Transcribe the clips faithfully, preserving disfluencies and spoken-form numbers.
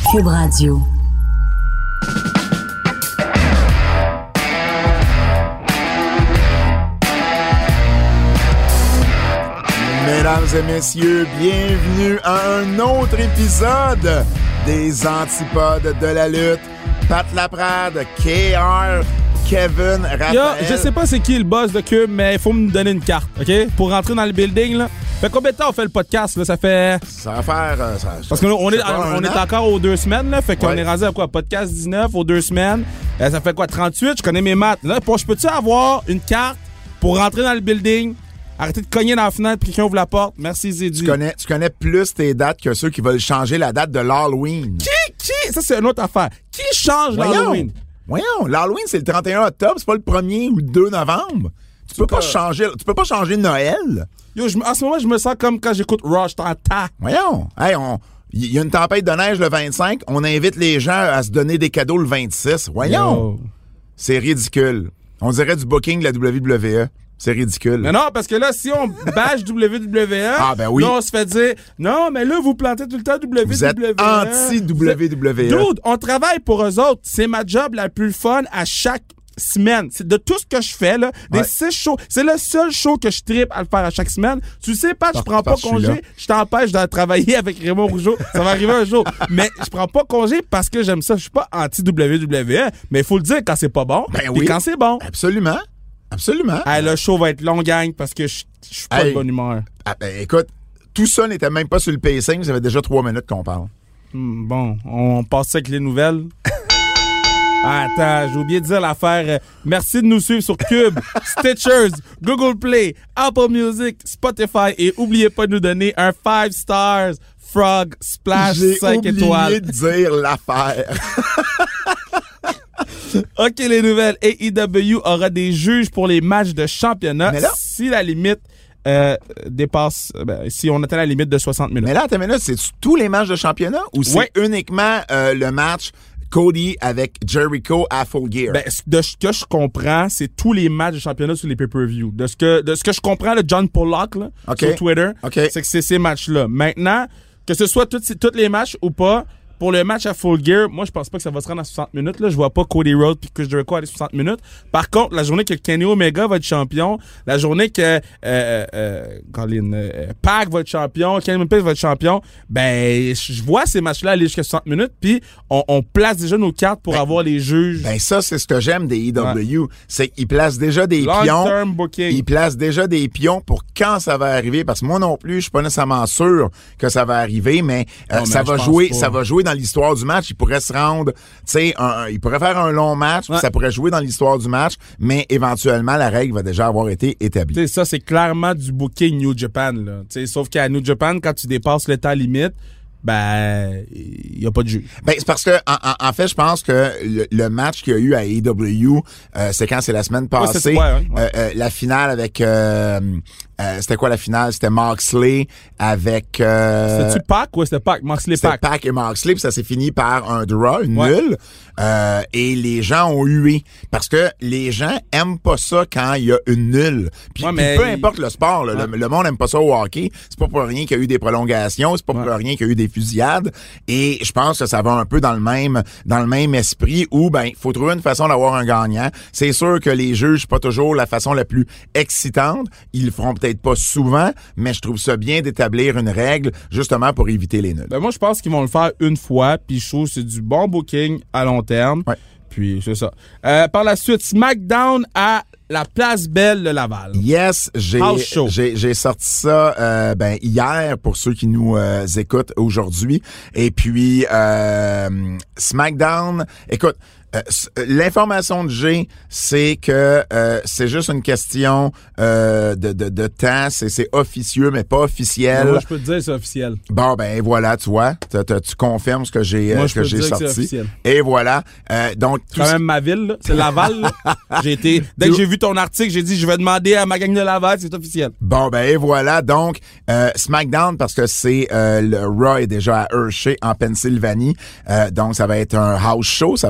Cube Radio. Mesdames et messieurs, bienvenue à un autre épisode des Antipodes de la lutte. Pat Laprade, K R, Kevin, Raphaël. Yo, je sais pas c'est qui le boss de Cube, mais il faut me donner une carte, OK? Pour rentrer dans le building, là. Fait combien de temps on fait le podcast, là? Ça fait... Ça va faire... Euh, ça, Parce qu'on on est, pas, on est encore aux deux semaines, là. Fait qu'on ouais. est rendu à quoi? Podcast dix-neuf aux deux semaines. Euh, ça fait quoi? trente-huit? Je connais mes maths. Là, pour, je peux-tu avoir une carte pour rentrer dans le building? Arrêtez de cogner dans la fenêtre puis quelqu'un ouvre la porte. Merci, Zédi. Tu connais, tu connais plus tes dates que ceux qui veulent changer la date de l'Halloween. Qui? Qui? Ça, c'est une autre affaire. Qui change Voyons. l'Halloween? Voyons, l'Halloween, c'est le trente et un octobre, c'est pas le premier ou le deux novembre. Tu peux pas changer, tu peux pas changer Noël. Yo, je, en ce moment, je me sens comme quand j'écoute Rush, t'en tas. Voyons. Hey, on... Il y a une tempête de neige le vingt-cinq. On invite les gens à se donner des cadeaux le vingt-six. Voyons. Yo. C'est ridicule. On dirait du booking de la W W E. C'est ridicule. Mais non, parce que là, si on bâche W W E, ah, ben oui. là, on se fait dire, non, mais là, vous plantez tout le temps W W E. Vous êtes anti-W W E. Dude, on travaille pour eux autres. C'est ma job la plus fun à chaque semaine. C'est de tout ce que je fais, là, des ouais. six shows. C'est le seul show que je tripe à le faire à chaque semaine. Tu sais, Pat, je prends pas congé. Je t'empêche de travailler avec Raymond Rougeau. Ça va arriver un jour. Mais je prends pas congé parce que j'aime ça. Je suis pas anti-W W E, mais il faut le dire quand c'est pas bon. Ben oui. Et quand c'est bon. Absolument. Absolument. Hey, le show va être long, gang, parce que je suis pas hey, de bonne humeur. Ah, ben, écoute, tout ça n'était même pas sur le pacing. Ça fait déjà trois minutes qu'on parle. Hmm, bon, on passe ça avec les nouvelles. Ah, attends, j'ai oublié de dire l'affaire. Euh, merci de nous suivre sur Cube, Stitchers, Google Play, Apple Music, Spotify et oubliez pas de nous donner un five stars Frog Splash cinq étoiles. J'ai oublié de dire l'affaire. OK, les nouvelles. A E W aura des juges pour les matchs de championnat là, si la limite euh, dépasse, ben, si on atteint la limite de soixante minutes. Mais là, attends, mais là, c'est tous les matchs de championnat ou c'est ouais. uniquement euh, le match Cody avec Jericho à Full Gear? Ben, de ce que je comprends, c'est tous les matchs de championnat sur les pay-per-view. De ce que, de ce que je comprends de John Pollock, là, okay. sur Twitter, okay. c'est que c'est ces matchs-là. Maintenant, que ce soit tous les matchs ou pas, pour le match à Full Gear, moi, je pense pas que ça va se rendre à soixante minutes. Là. Je vois pas Cody Rhodes puis Chris Jericho aller soixante minutes. Par contre, la journée que Kenny Omega va être champion, la journée que euh, euh, Colin, euh, Pac va être champion, Kenny Omega va être champion, ben, je vois ces matchs-là aller jusqu'à soixante minutes, puis on, on place déjà nos cartes pour ben, avoir les juges. Ben ça, c'est ce que j'aime des E W. Ouais. C'est qu'ils placent déjà des Long pions. Term booking. Ils placent déjà des pions pour quand ça va arriver. Parce que moi non plus, je suis pas nécessairement sûr que ça va arriver, mais, euh, non, mais ça va jouer, ça va jouer dans l'histoire du match. Il pourrait se rendre, tu sais, il pourrait faire un long match, ouais. puis ça pourrait jouer dans l'histoire du match, mais éventuellement, la règle va déjà avoir été établie. Tu sais, ça, c'est clairement du booking New Japan, là. Tu sais, sauf qu'à New Japan, quand tu dépasses le temps limite, ben, il y a pas de jeu. Ben, c'est parce que, en, en, en fait, je pense que le, le match qu'il y a eu à A E W, euh, c'est quand c'est la semaine passée, ouais, c'est, ouais, ouais. Euh, euh, la finale avec, euh, euh, c'était quoi la finale? C'était Moxley avec... Euh, C'était-tu Pac ou c'était Pac? Moxley Pac. C'était Pac et Moxley, puis ça s'est fini par un draw, une ouais. nulle. Euh, et les gens ont hué. Parce que les gens aiment pas ça quand il y a une nulle. Puis, ouais, puis peu il... importe le sport, là, ouais. le, le monde aime pas ça au hockey. C'est pas pour rien qu'il y a eu des prolongations, c'est pas pour ouais. rien qu'il y a eu des fusillades. Et je pense que ça va un peu dans le même dans le même esprit où ben il faut trouver une façon d'avoir un gagnant. C'est sûr que les juges pas toujours la façon la plus excitante. Ils le feront peut-être pas souvent, mais je trouve ça bien d'établir une règle justement pour éviter les nuls. Ben moi je pense qu'ils vont le faire une fois, puis je trouve que c'est du bon booking à long terme. Ouais. Puis c'est ça. Euh, par la suite, SmackDown à la Place Belle de Laval. Yes, j'ai j'ai, j'ai sorti ça euh, ben hier pour ceux qui nous euh, écoutent aujourd'hui. Et puis euh, SmackDown, écoute, Euh, l'information que j'ai, c'est que euh, c'est juste une question euh, de, de, de temps. C'est, c'est officieux, mais pas officiel. Moi, je peux te dire que c'est officiel. Bon, ben voilà, tu vois. T'as, t'as, tu confirmes ce que j'ai, Moi, euh, je que peux j'ai te dire sorti. que c'est officiel. Et voilà. Euh, donc, c'est quand même ma ville, là. C'est Laval. Là. J'ai été. Dès que j'ai vu ton article, j'ai dit je vais demander à ma gang de Laval, c'est officiel. Bon, ben et voilà. Donc, euh, SmackDown, parce que c'est euh, le Raw est déjà à Hershey, en Pennsylvanie. Euh, donc, ça va être un house show. Ça va être un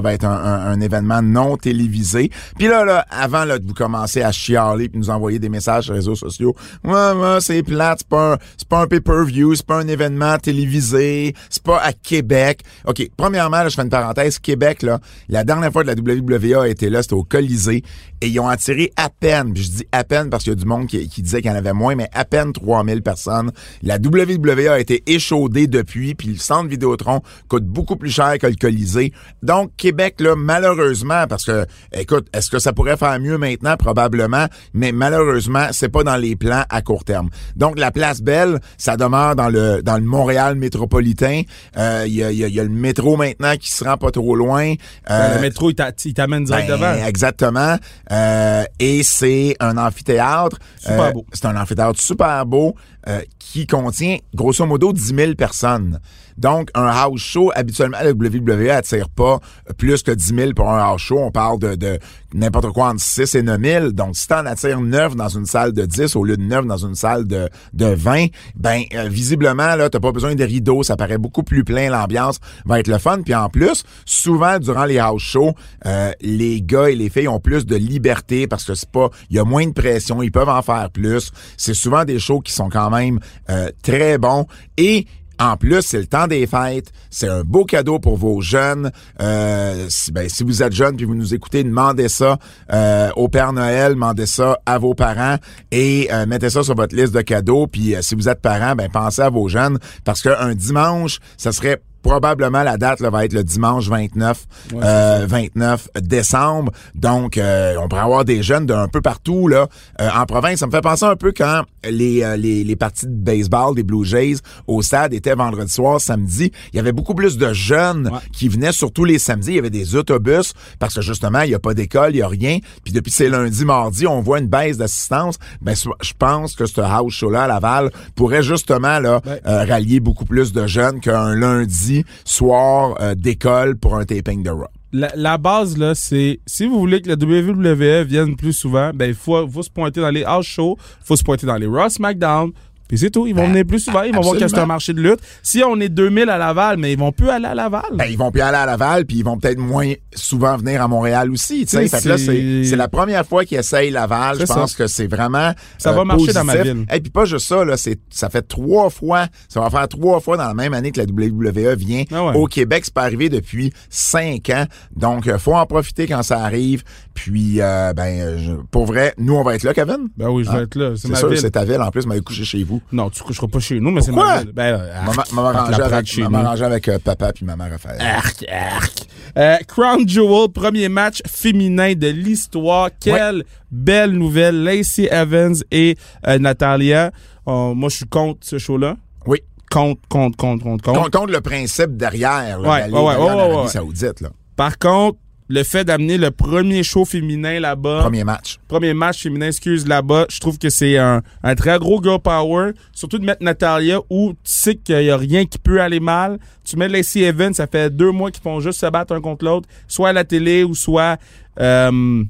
un, un événement non télévisé. Puis là, là, avant là, de vous commencer à chialer puis nous envoyer des messages sur les réseaux sociaux, ouais, ouais, c'est plate, c'est pas un, c'est pas un pay-per-view, c'est pas un événement télévisé, c'est pas à Québec. OK, premièrement, là, je fais une parenthèse, Québec, là, la dernière fois que la W W E a été là, c'était au Colisée, et ils ont attiré à peine, puis je dis à peine parce qu'il y a du monde qui, qui disait qu'il y en avait moins, mais à peine trois mille personnes. La W W E a été échaudée depuis, puis le centre Vidéotron coûte beaucoup plus cher que le Colisée. Donc, Québec, là, malheureusement, parce que, écoute, est-ce que ça pourrait faire mieux maintenant? Probablement, mais malheureusement, c'est pas dans les plans à court terme. Donc, la Place Belle, ça demeure dans le dans le Montréal métropolitain. Il euh, y, a, y, a, y a le métro maintenant qui se rend pas trop loin. Euh, le métro, il, t'a, il t'amène direct ben, devant. Exactement. Euh, et c'est un amphithéâtre. Super euh, beau. C'est un amphithéâtre super beau euh, qui contient, grosso modo, dix mille personnes. Donc, un house show, habituellement, la W W E attire pas plus que dix mille pour un house show. On parle de, de n'importe quoi entre six et neuf mille. Donc, si t'en attires neuf dans une salle de dix au lieu de neuf dans une salle de, de vingt, ben, euh, visiblement, là, t'as pas besoin de rideaux. Ça paraît beaucoup plus plein. L'ambiance va être le fun. Puis en plus, souvent, durant les house shows, euh, les gars et les filles ont plus de liberté parce que c'est pas, il y a moins de pression. Ils peuvent en faire plus. C'est souvent des shows qui sont quand même euh, très bons. Et en plus, c'est le temps des fêtes. C'est un beau cadeau pour vos jeunes. Euh, si, ben, si vous êtes jeune puis vous nous écoutez, demandez ça euh, au Père Noël, demandez ça à vos parents et euh, mettez ça sur votre liste de cadeaux. Puis euh, si vous êtes parents, ben pensez à vos jeunes parce qu'un dimanche, ça serait probablement la date là, va être le dimanche vingt-neuf, ouais, euh, vingt-neuf décembre. Donc, euh, on pourrait avoir des jeunes d'un peu partout là euh, en province. Ça me fait penser un peu quand les, euh, les les parties de baseball des Blue Jays au stade étaient vendredi soir, samedi. Il y avait beaucoup plus de jeunes ouais. qui venaient surtout les samedis. Il y avait des autobus parce que justement, il n'y a pas d'école, il n'y a rien. Puis depuis c'est lundi, mardi, on voit une baisse d'assistance. Ben, je pense que ce house show-là à Laval pourrait justement là ouais. euh, rallier beaucoup plus de jeunes qu'un lundi soir euh, d'école pour un taping de Raw. La, la base, là, c'est si vous voulez que la W W E vienne plus souvent, ben il faut, faut se pointer dans les house shows, il faut se pointer dans les Raw SmackDown, puis c'est tout. Ils vont ben, venir plus souvent, ils vont absolument. voir que c'est un marché de lutte. Si on est deux mille à Laval, mais ils vont plus aller à Laval. Ben, ils vont plus aller à Laval, puis ils vont peut-être moins souvent venir à Montréal aussi. Tu sais, fait que là, c'est, c'est la première fois qu'ils essayent Laval. Je pense que c'est vraiment ça euh, va marcher positif. Dans ma ville. Et puis pas juste ça, là, c'est ça fait trois fois, ça va faire trois fois dans la même année que la W W E vient ah ouais. au Québec. C'est pas arrivé depuis cinq ans, donc euh, faut en profiter quand ça arrive. Puis, euh, ben, je, pour vrai, nous on va être là, Kevin. Ben oui, je vais ah, être là. C'est, c'est ma sûr, ville. C'est ta ville. En plus, m'avais couché chez vous. Non, tu coucheras pas chez nous, mais Pourquoi? c'est ma ville. Ben, euh, maman, maman arrangé avec, maman arrangé avec euh, papa puis maman Raphaël. Arc, arc. Euh, Crown Jewel, premier match féminin de l'histoire. Quelle ouais. belle nouvelle. Lacey Evans et euh, Natalia. Euh, moi, je suis contre ce show-là. Oui. Contre, contre, contre, contre, contre. Contre, contre le principe derrière, là, ouais, d'aller ouais, ouais, en ouais, Arabie ouais. Saoudite. Là. Par contre, le fait d'amener le premier show féminin là-bas. Premier match. Premier match féminin, excuse, là-bas. Je trouve que c'est un, un très gros girl power. Surtout de mettre Natalia où tu sais qu'il y a rien qui peut aller mal. Tu mets Lacey Evans, ça fait deux mois qu'ils font juste se battre un contre l'autre. Soit à la télé ou soit, euh,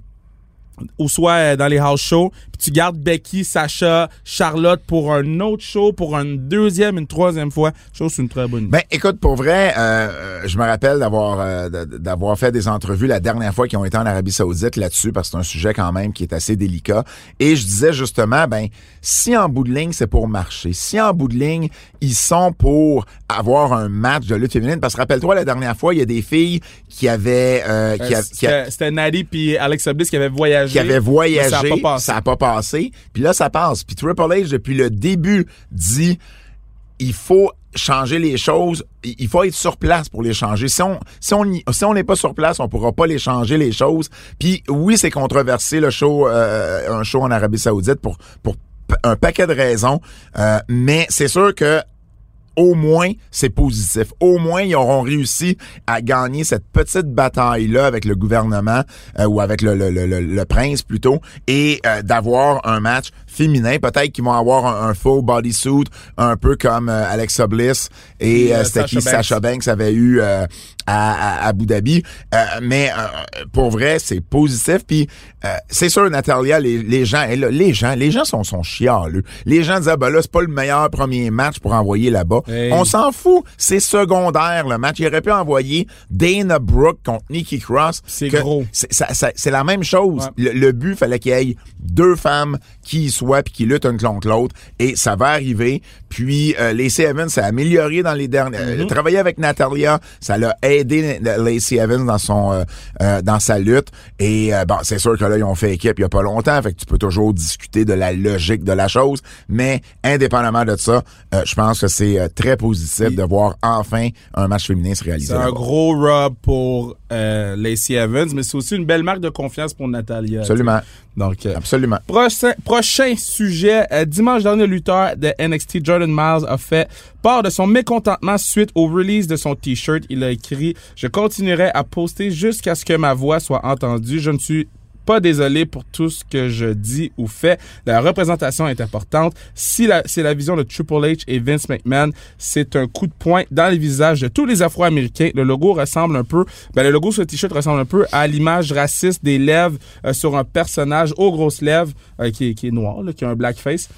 ou soit dans les house shows. Puis tu gardes Becky, Sacha, Charlotte pour un autre show, pour une deuxième, une troisième fois. Je trouve que c'est une très bonne idée. Ben, écoute, pour vrai, euh, je me rappelle d'avoir euh, d'avoir fait des entrevues la dernière fois qui ont été en Arabie Saoudite là-dessus, parce que c'est un sujet quand même qui est assez délicat. Et je disais justement, ben, si en bout de ligne, c'est pour marcher, si en bout de ligne, ils sont pour avoir un match de lutte féminine, parce que rappelle-toi, la dernière fois, il y a des filles qui avaient... Euh, qui euh, a, c'était, qui a, c'était Natty puis Alexa Bliss qui avaient voyagé. Qui avaient voyagé, ça n'a pas passé. Ça a pas passé. Puis là, ça passe. Puis Triple H, depuis le début, dit il faut changer les choses. Il faut être sur place pour les changer. Si on si on si on n'est pas sur place, on pourra pas les changer les choses. Puis oui, c'est controversé le show, euh, un show en Arabie Saoudite pour pour un paquet de raisons. Euh, mais c'est sûr que au moins, c'est positif. Au moins, ils auront réussi à gagner cette petite bataille-là avec le gouvernement euh, ou avec le, le, le, le prince plutôt et euh, d'avoir un match féminin. Peut-être qu'ils vont avoir un, un full bodysuit, un peu comme euh, Alexa Bliss et, et euh, c'était qui Sasha Banks avait eu euh, à, à Abu Dhabi. Euh, mais euh, pour vrai, c'est positif. Puis euh, c'est sûr, Natalia, les, les gens, elle, les gens, les gens sont, sont chialeux. Les gens disaient, ben là, c'est pas le meilleur premier match pour envoyer là-bas. Hey. On s'en fout. C'est secondaire, le match. Il aurait pu envoyer Dana Brooke contre Nikki Cross. C'est que gros. C'est, ça, ça, c'est la même chose. Ouais. Le, le but, fallait qu'il y ait deux femmes qui y soient puis qui luttent une contre l'autre. Et ça va arriver. Puis, euh, Lacey Evans s'est améliorée dans les derniers... Mm-hmm. Euh, travailler avec Natalia, ça l'a aidé Lacey Evans dans son euh, euh, dans sa lutte. Et euh, bon, c'est sûr que là, ils ont fait équipe il y a pas longtemps. Fait que tu peux toujours discuter de la logique de la chose. Mais, indépendamment de ça, euh, je pense que c'est euh, très positif oui. de voir enfin un match féminin se réaliser. C'est un là-bas. gros rub pour euh, Lacey Evans, mais c'est aussi une belle marque de confiance pour Natalia. Absolument. Donc, euh, Absolument. Prochain, prochain sujet. Euh, dimanche dernier, le lutteur de N X T, Jordan Myles, a fait part de son mécontentement suite au release de son T-shirt. Il a écrit « Je continuerai à poster jusqu'à ce que ma voix soit entendue. Je ne suis pas désolé pour tout ce que je dis ou fais. La représentation est importante. Si la, c'est la vision de Triple H et Vince McMahon, c'est un coup de poing dans les visages de tous les Afro-Américains. Le logo ressemble un peu, ben le logo sur le t-shirt ressemble un peu à l'image raciste des lèvres euh, sur un personnage aux grosses lèvres euh, qui, est, qui est noir, là, qui a un blackface.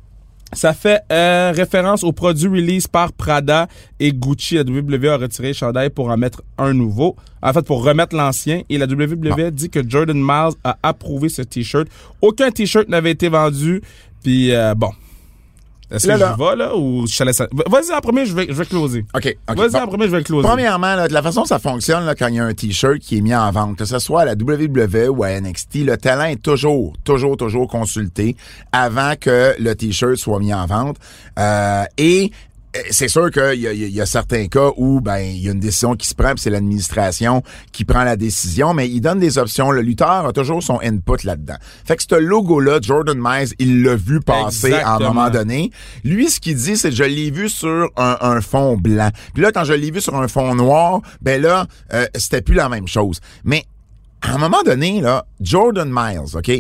Ça fait euh, référence au produit release par Prada et Gucci. La W W E a retiré le chandail pour en mettre un nouveau. En fait, pour remettre l'ancien. Et la W W E dit que Jordan Myles a approuvé ce T-shirt. Aucun T-shirt n'avait été vendu. Puis, euh, bon. Est-ce là, que là. je vais, là, ou je te laisse... Vas-y en premier, je vais, je vais closer. OK. okay. Vas-y bon. en premier, je vais closer. Premièrement, là, de la façon dont ça fonctionne, là, quand il y a un T-shirt qui est mis en vente, que ce soit à la W W E ou à N X T, le talent est toujours, toujours, toujours consulté avant que le T-shirt soit mis en vente. Euh, et... C'est sûr qu'il y a, il y a certains cas où ben il y a une décision qui se prend, puis c'est l'administration qui prend la décision, mais il donne des options. Le lutteur a toujours son input là-dedans. Fait que ce logo-là, Jordan Myles, il l'a vu passer Exactement. à un moment donné. Lui, ce qu'il dit, c'est que je l'ai vu sur un, un fond blanc. Puis là, quand je l'ai vu sur un fond noir, ben là, euh, c'était plus la même chose. Mais à un moment donné, là, Jordan Myles, OK?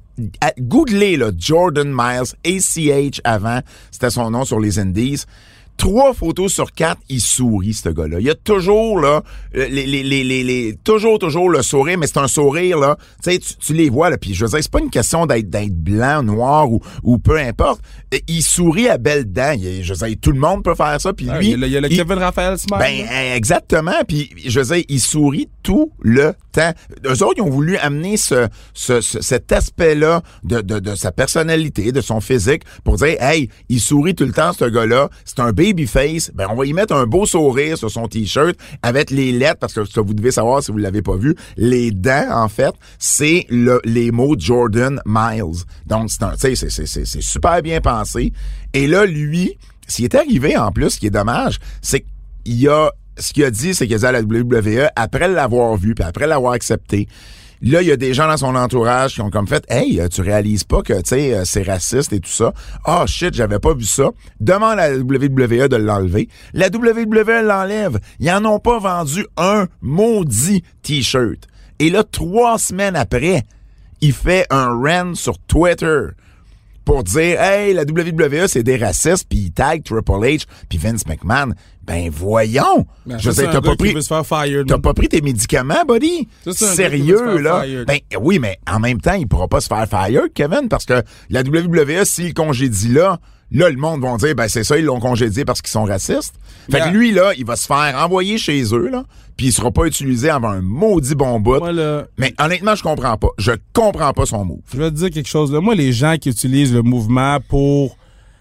Googlez, là, Jordan Myles, A C H avant, c'était son nom sur les Indies. Trois photos sur quatre, il sourit, ce gars-là. Il y a toujours, là, les, les, les, les, les toujours, toujours le sourire, mais c'est un sourire, là. Tu sais, tu les vois, là. Puis, je veux dire, c'est pas une question d'être, d'être blanc, noir ou, ou peu importe. Il sourit à belles dents. Il, je veux dire, tout le monde peut faire ça. Puis ah, lui. Il y a le, il y a le il, Kevin Raphael Smile. Ben, exactement. Puis, je veux dire, il sourit tout le temps. Eux autres, ils ont voulu amener ce, ce, ce cet aspect-là de, de, de sa personnalité, de son physique, pour dire, hey, il sourit tout le temps, ce gars-là. C'est un babyface, ben on va y mettre un beau sourire sur son t-shirt avec les lettres, parce que ça, vous devez savoir si vous l'avez pas vu, les dents, en fait, c'est le, les mots Jordan Myles. Donc, c'est un, tu sais, c'est, c'est, c'est, c'est super bien pensé. Et là, lui, ce qui est arrivé, en plus, ce qui est dommage, c'est qu'il y a, ce qu'il a dit, c'est qu'il a dit à la W W E, après l'avoir vu, puis après l'avoir accepté, là, il y a des gens dans son entourage qui ont comme fait « Hey, tu réalises pas que, tu sais, c'est raciste et tout ça. Ah, oh, shit, j'avais pas vu ça. » Demande à la W W E de l'enlever. La W W E l'enlève. Ils en ont pas vendu un maudit T-shirt. Et là, trois semaines après, il fait un rant sur Twitter pour dire « Hey, la W W E, c'est des racistes. » Puis il tag Triple H puis Vince McMahon. Ben voyons! Ben, je sais, t'as pas pris. Fire, t'as pas pris tes médicaments, buddy? Sérieux, là? Ben oui, mais en même temps, il pourra pas se faire fire, Kevin, parce que la W W E, s'il congédie là, là, le monde va dire, ben c'est ça, ils l'ont congédié parce qu'ils sont racistes. Fait yeah. que lui, là, il va se faire envoyer chez eux, là, puis il sera pas utilisé avant un maudit bon bout. Moi, là, mais honnêtement, je comprends pas. Je comprends pas son move. Je vais te dire quelque chose, là. Moi, les gens qui utilisent le mouvement pour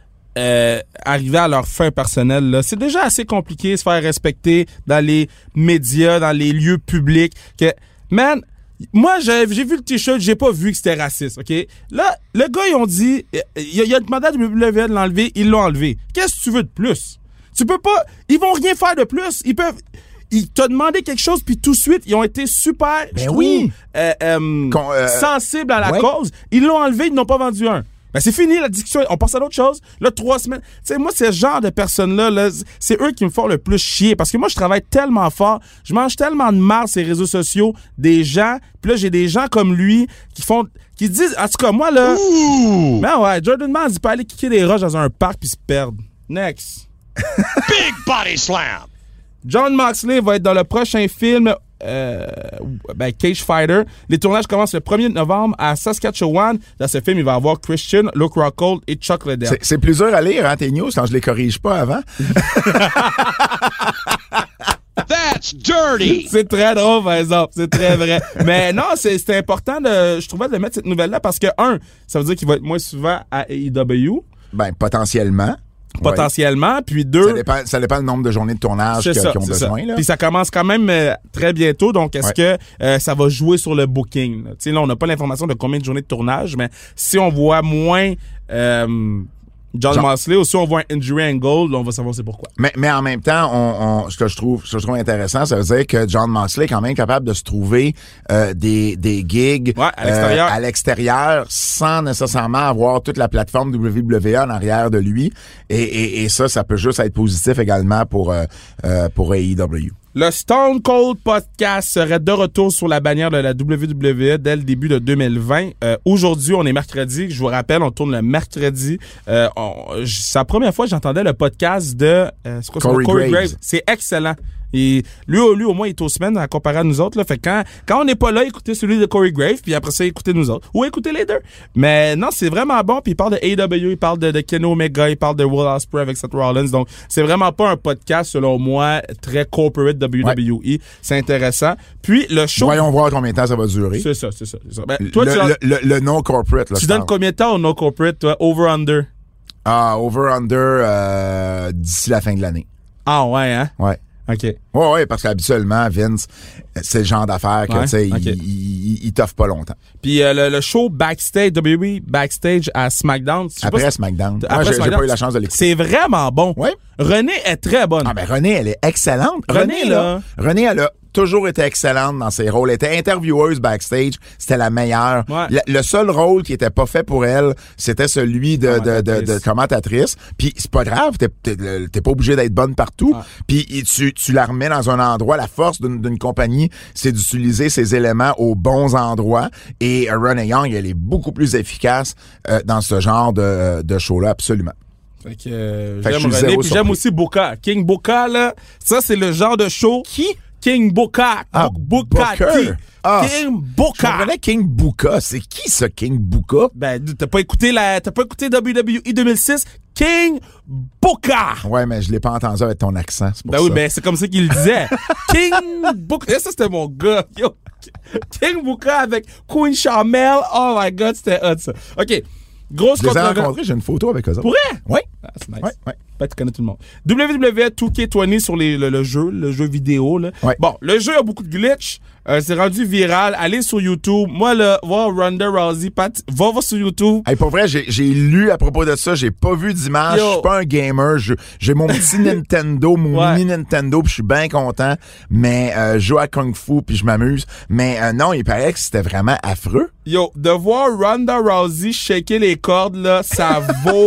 Euh, arriver à leur fin personnelle, là, c'est déjà assez compliqué de se faire respecter dans les médias, dans les lieux publics. Que, man, moi, j'ai, j'ai vu le t-shirt, j'ai pas vu que c'était raciste, OK? Là, le gars, ils ont dit, il a, il a demandé à la W W E de l'enlever, ils l'ont enlevé. Qu'est-ce que tu veux de plus? Tu peux pas, ils vont rien faire de plus. Ils peuvent, ils t'ont demandé quelque chose, puis tout de suite, ils ont été super, ben je oui. trouve, euh, euh, Con, euh, sensibles à la ouais. cause. Ils l'ont enlevé, ils n'ont pas vendu un. Ben, c'est fini, la discussion. On passe à d'autres choses. Là, trois semaines. Tu sais, moi, ce genre de personnes-là, là, c'est eux qui me font le plus chier. Parce que moi, je travaille tellement fort. Je mange tellement de marre sur les réseaux sociaux des gens. Puis là, j'ai des gens comme lui qui font, qui disent, en tout cas, moi, là. Ouh! Ben ouais, Jordan Myles, il peut aller kicker des roches dans un parc puis se perdre. Next. Big body slam! Jon Moxley va être dans le prochain film euh, ben, Cage Fighter. Les tournages commencent le premier novembre à Saskatchewan. Dans ce film, il va y avoir Christian, Luke Rockhold et Chuck Liddell. C'est, c'est plus dur à lire, hein, tes news, quand je les corrige pas avant. That's dirty! C'est très drôle, par exemple. C'est très vrai. Mais non, c'est, c'est important de, je trouvais de mettre cette nouvelle-là parce que, un, ça veut dire qu'il va être moins souvent à A E W. Ben, potentiellement. Potentiellement. Ouais. Puis deux. Ça dépend, ça dépend du nombre de journées de tournage qu'ils ont besoin. Là. Puis ça commence quand même euh, très bientôt. Donc, est-ce ouais. que euh, ça va jouer sur le booking? Tu sais, là, on n'a pas l'information de combien de journées de tournage, mais si on voit moins euh, John Genre, Moxley ou si on voit un injury angle, on va savoir c'est pourquoi. Mais, mais en même temps, on, on, ce que je trouve, ce que je trouve intéressant, ça veut dire que John Moxley est quand même capable de se trouver euh, des, des gigs ouais, à l'extérieur. Euh, à l'extérieur sans nécessairement avoir toute la plateforme W W E en arrière de lui. Et, et, et ça, ça peut juste être positif également pour, euh, euh, pour A E W. Le Stone Cold Podcast serait de retour sur la bannière de la W W E dès le début de deux mille vingt. Euh, aujourd'hui, on est mercredi. Je vous rappelle, on tourne le mercredi. Euh, on, c'est la première fois que j'entendais le podcast de euh, c'est quoi, Corey, Corey Graves. Graves. C'est excellent. Et lui, lui, au moins, il est aux semaines à comparer à nous autres. Là. Fait que quand, quand on n'est pas là, écoutez celui de Corey Graves, puis après ça, écoutez nous autres. Ou écoutez les deux. Mais non, c'est vraiment bon. Puis il parle de A E W, il parle de, de Kenny Omega, il parle de Will Ospreay avec Seth Rollins. Donc, c'est vraiment pas un podcast, selon moi, très corporate W W E. Ouais. C'est intéressant. Puis le show... Voyons voir combien de temps ça va durer. C'est ça, c'est ça. C'est ça. Ben, toi, le, tu le, le, le non-corporate. Là, tu donnes combien de temps au non-corporate, toi? Over-under? Ah, over-under euh, d'ici la fin de l'année. Ah ouais, hein? Ouais. OK. Ouais, ouais, parce qu'habituellement, Vince, c'est le genre d'affaires que, ouais, tu sais, okay. il, il, il t'offre pas longtemps. Puis euh, le, le show Backstage, W W E Backstage à SmackDown. Après si SmackDown. Après Moi, j'ai, SmackDown. J'ai pas eu la chance de l'écouter. C'est vraiment bon. Oui. Renée est très bonne. Ah, ben Renée, elle est excellente. Renée, Renée là. Renée, elle a toujours été excellente dans ses rôles. Elle était intervieweuse backstage. C'était la meilleure. Ouais. Le, le seul rôle qui était pas fait pour elle, c'était celui de, de, de, de, de commentatrice. Puis c'est pas grave. T'es, t'es, t'es pas obligé d'être bonne partout. Ouais. Puis tu, tu la remets dans un endroit. La force d'une, d'une compagnie, c'est d'utiliser ses éléments aux bons endroits. Et Renee Young, elle est beaucoup plus efficace euh, dans ce genre de, de show-là, absolument. Fait que, euh, fait j'aime que René, puis j'aime aussi Booker. King Booker, là, ça, c'est le genre de show... Qui? King Booker. Ah, Booker. King, ah, King Booker. Je comprenais King Booker. C'est qui, ce King Booker? Ben, t'as pas écouté la, t'as pas écouté W W E deux mille six? King Booker. Ouais, mais je l'ai pas entendu avec ton accent. C'est pour ben ça. oui, ben, c'est comme ça qu'il le disait. King Booker. Ça, c'était mon gars. Yo. King Booker avec Queen Charmel. Oh my God, c'était hot, ça. OK. Grosse je les ai rencontrés, j'ai une photo avec eux autres. Pour vrai? Oui. Ah, c'est nice. Ouais, ouais. Ben, tu connais tout le monde. W W E deux K vingt sur les, le, le jeu, le jeu vidéo. Là. Ouais. Bon, le jeu a beaucoup de glitch. Euh, c'est rendu viral. Allez sur YouTube. Moi, là, voir Ronda Rousey, Pat, va voir sur YouTube. Hey, pour vrai, j'ai, j'ai lu à propos de ça. J'ai pas vu d'image. Je suis pas un gamer. Je, j'ai mon petit Nintendo, mon ouais. mini Nintendo, puis je suis bien content. Mais euh, je joue à Kung Fu, puis je m'amuse. Mais euh, non, il paraît que c'était vraiment affreux. Yo, de voir Ronda Rousey shaker les cordes, là, ça vaut,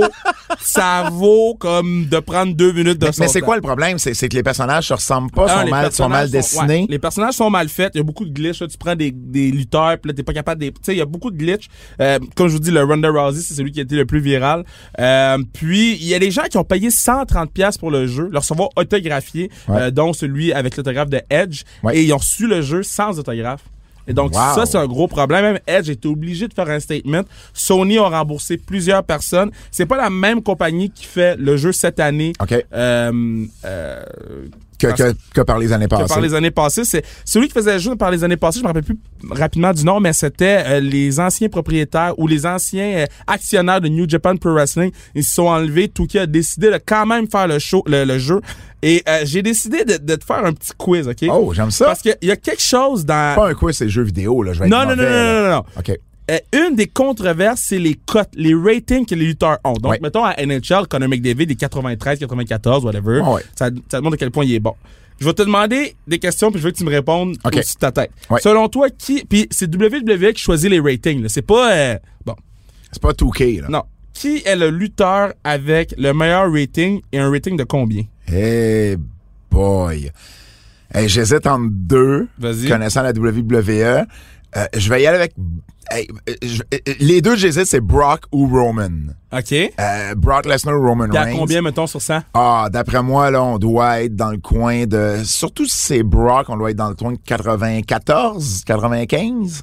ça vaut comme de prendre deux minutes de mais, son mais c'est temps. quoi le problème? C'est, c'est que les personnages se ressemblent pas, ah, sont, mal, sont mal dessinés. Sont, ouais, les personnages sont mal faits. Il y a beaucoup de glitch. Là. Tu prends des, des lutteurs, puis là, t'es pas capable de... Tu sais, il y a beaucoup de glitch. Euh, comme je vous dis, le Ronda Rousey, c'est celui qui a été le plus viral. Euh, puis, il y a des gens qui ont payé cent trente dollars pour le jeu, le recevoir autographié, ouais. euh, dont celui avec l'autographe de Edge. Ouais. Et ils ont reçu le jeu sans autographe. Et donc, wow. ça, c'est un gros problème. Même Edge était obligé de faire un statement. Sony a remboursé plusieurs personnes. C'est pas la même compagnie qui fait le jeu cette année. OK. Euh, euh, Que, que, que par les années passées. Que par les années passées. C'est celui qui faisait le jeu par les années passées, je me rappelle plus rapidement du nom, mais c'était euh, les anciens propriétaires ou les anciens euh, actionnaires de New Japan Pro Wrestling. Ils se sont enlevés. Touki a décidé de quand même faire le show, le, le jeu. Et euh, j'ai décidé de, de te faire un petit quiz, OK? Oh, j'aime ça. Parce qu'il y a quelque chose dans... Pas un quiz, c'est jeux vidéo, là. Je vais être non, mauvais, non, non, non, non, non, non. OK. Euh, une des controverses, c'est les cotes, les ratings que les lutteurs ont. Donc, oui. mettons, à N H L, Conor McDavid est quatre-vingt-treize, quatre-vingt-quatorze, whatever. Oh, oui. ça, ça demande à quel point il est bon. Je vais te demander des questions, puis je veux que tu me répondes okay. au-dessus de ta tête. Oui. Selon toi, qui... Puis c'est W W E qui choisit les ratings. Là. C'est pas... Euh, bon. C'est pas deux K, là. Non. Qui est le lutteur avec le meilleur rating et un rating de combien? Hey boy. Hey, j'hésite entre deux. Vas-y. Connaissant la W W E. Euh, je vais y aller avec... Hey, je, les deux, j'hésite, c'est Brock ou Roman. OK. Euh, Brock Lesnar ou Roman T'es à Reigns. combien, mettons, sur cent? Ah, d'après moi, là, on doit être dans le coin de... Surtout si c'est Brock, on doit être dans le coin de quatre-vingt-quatorze, quatre-vingt-quinze.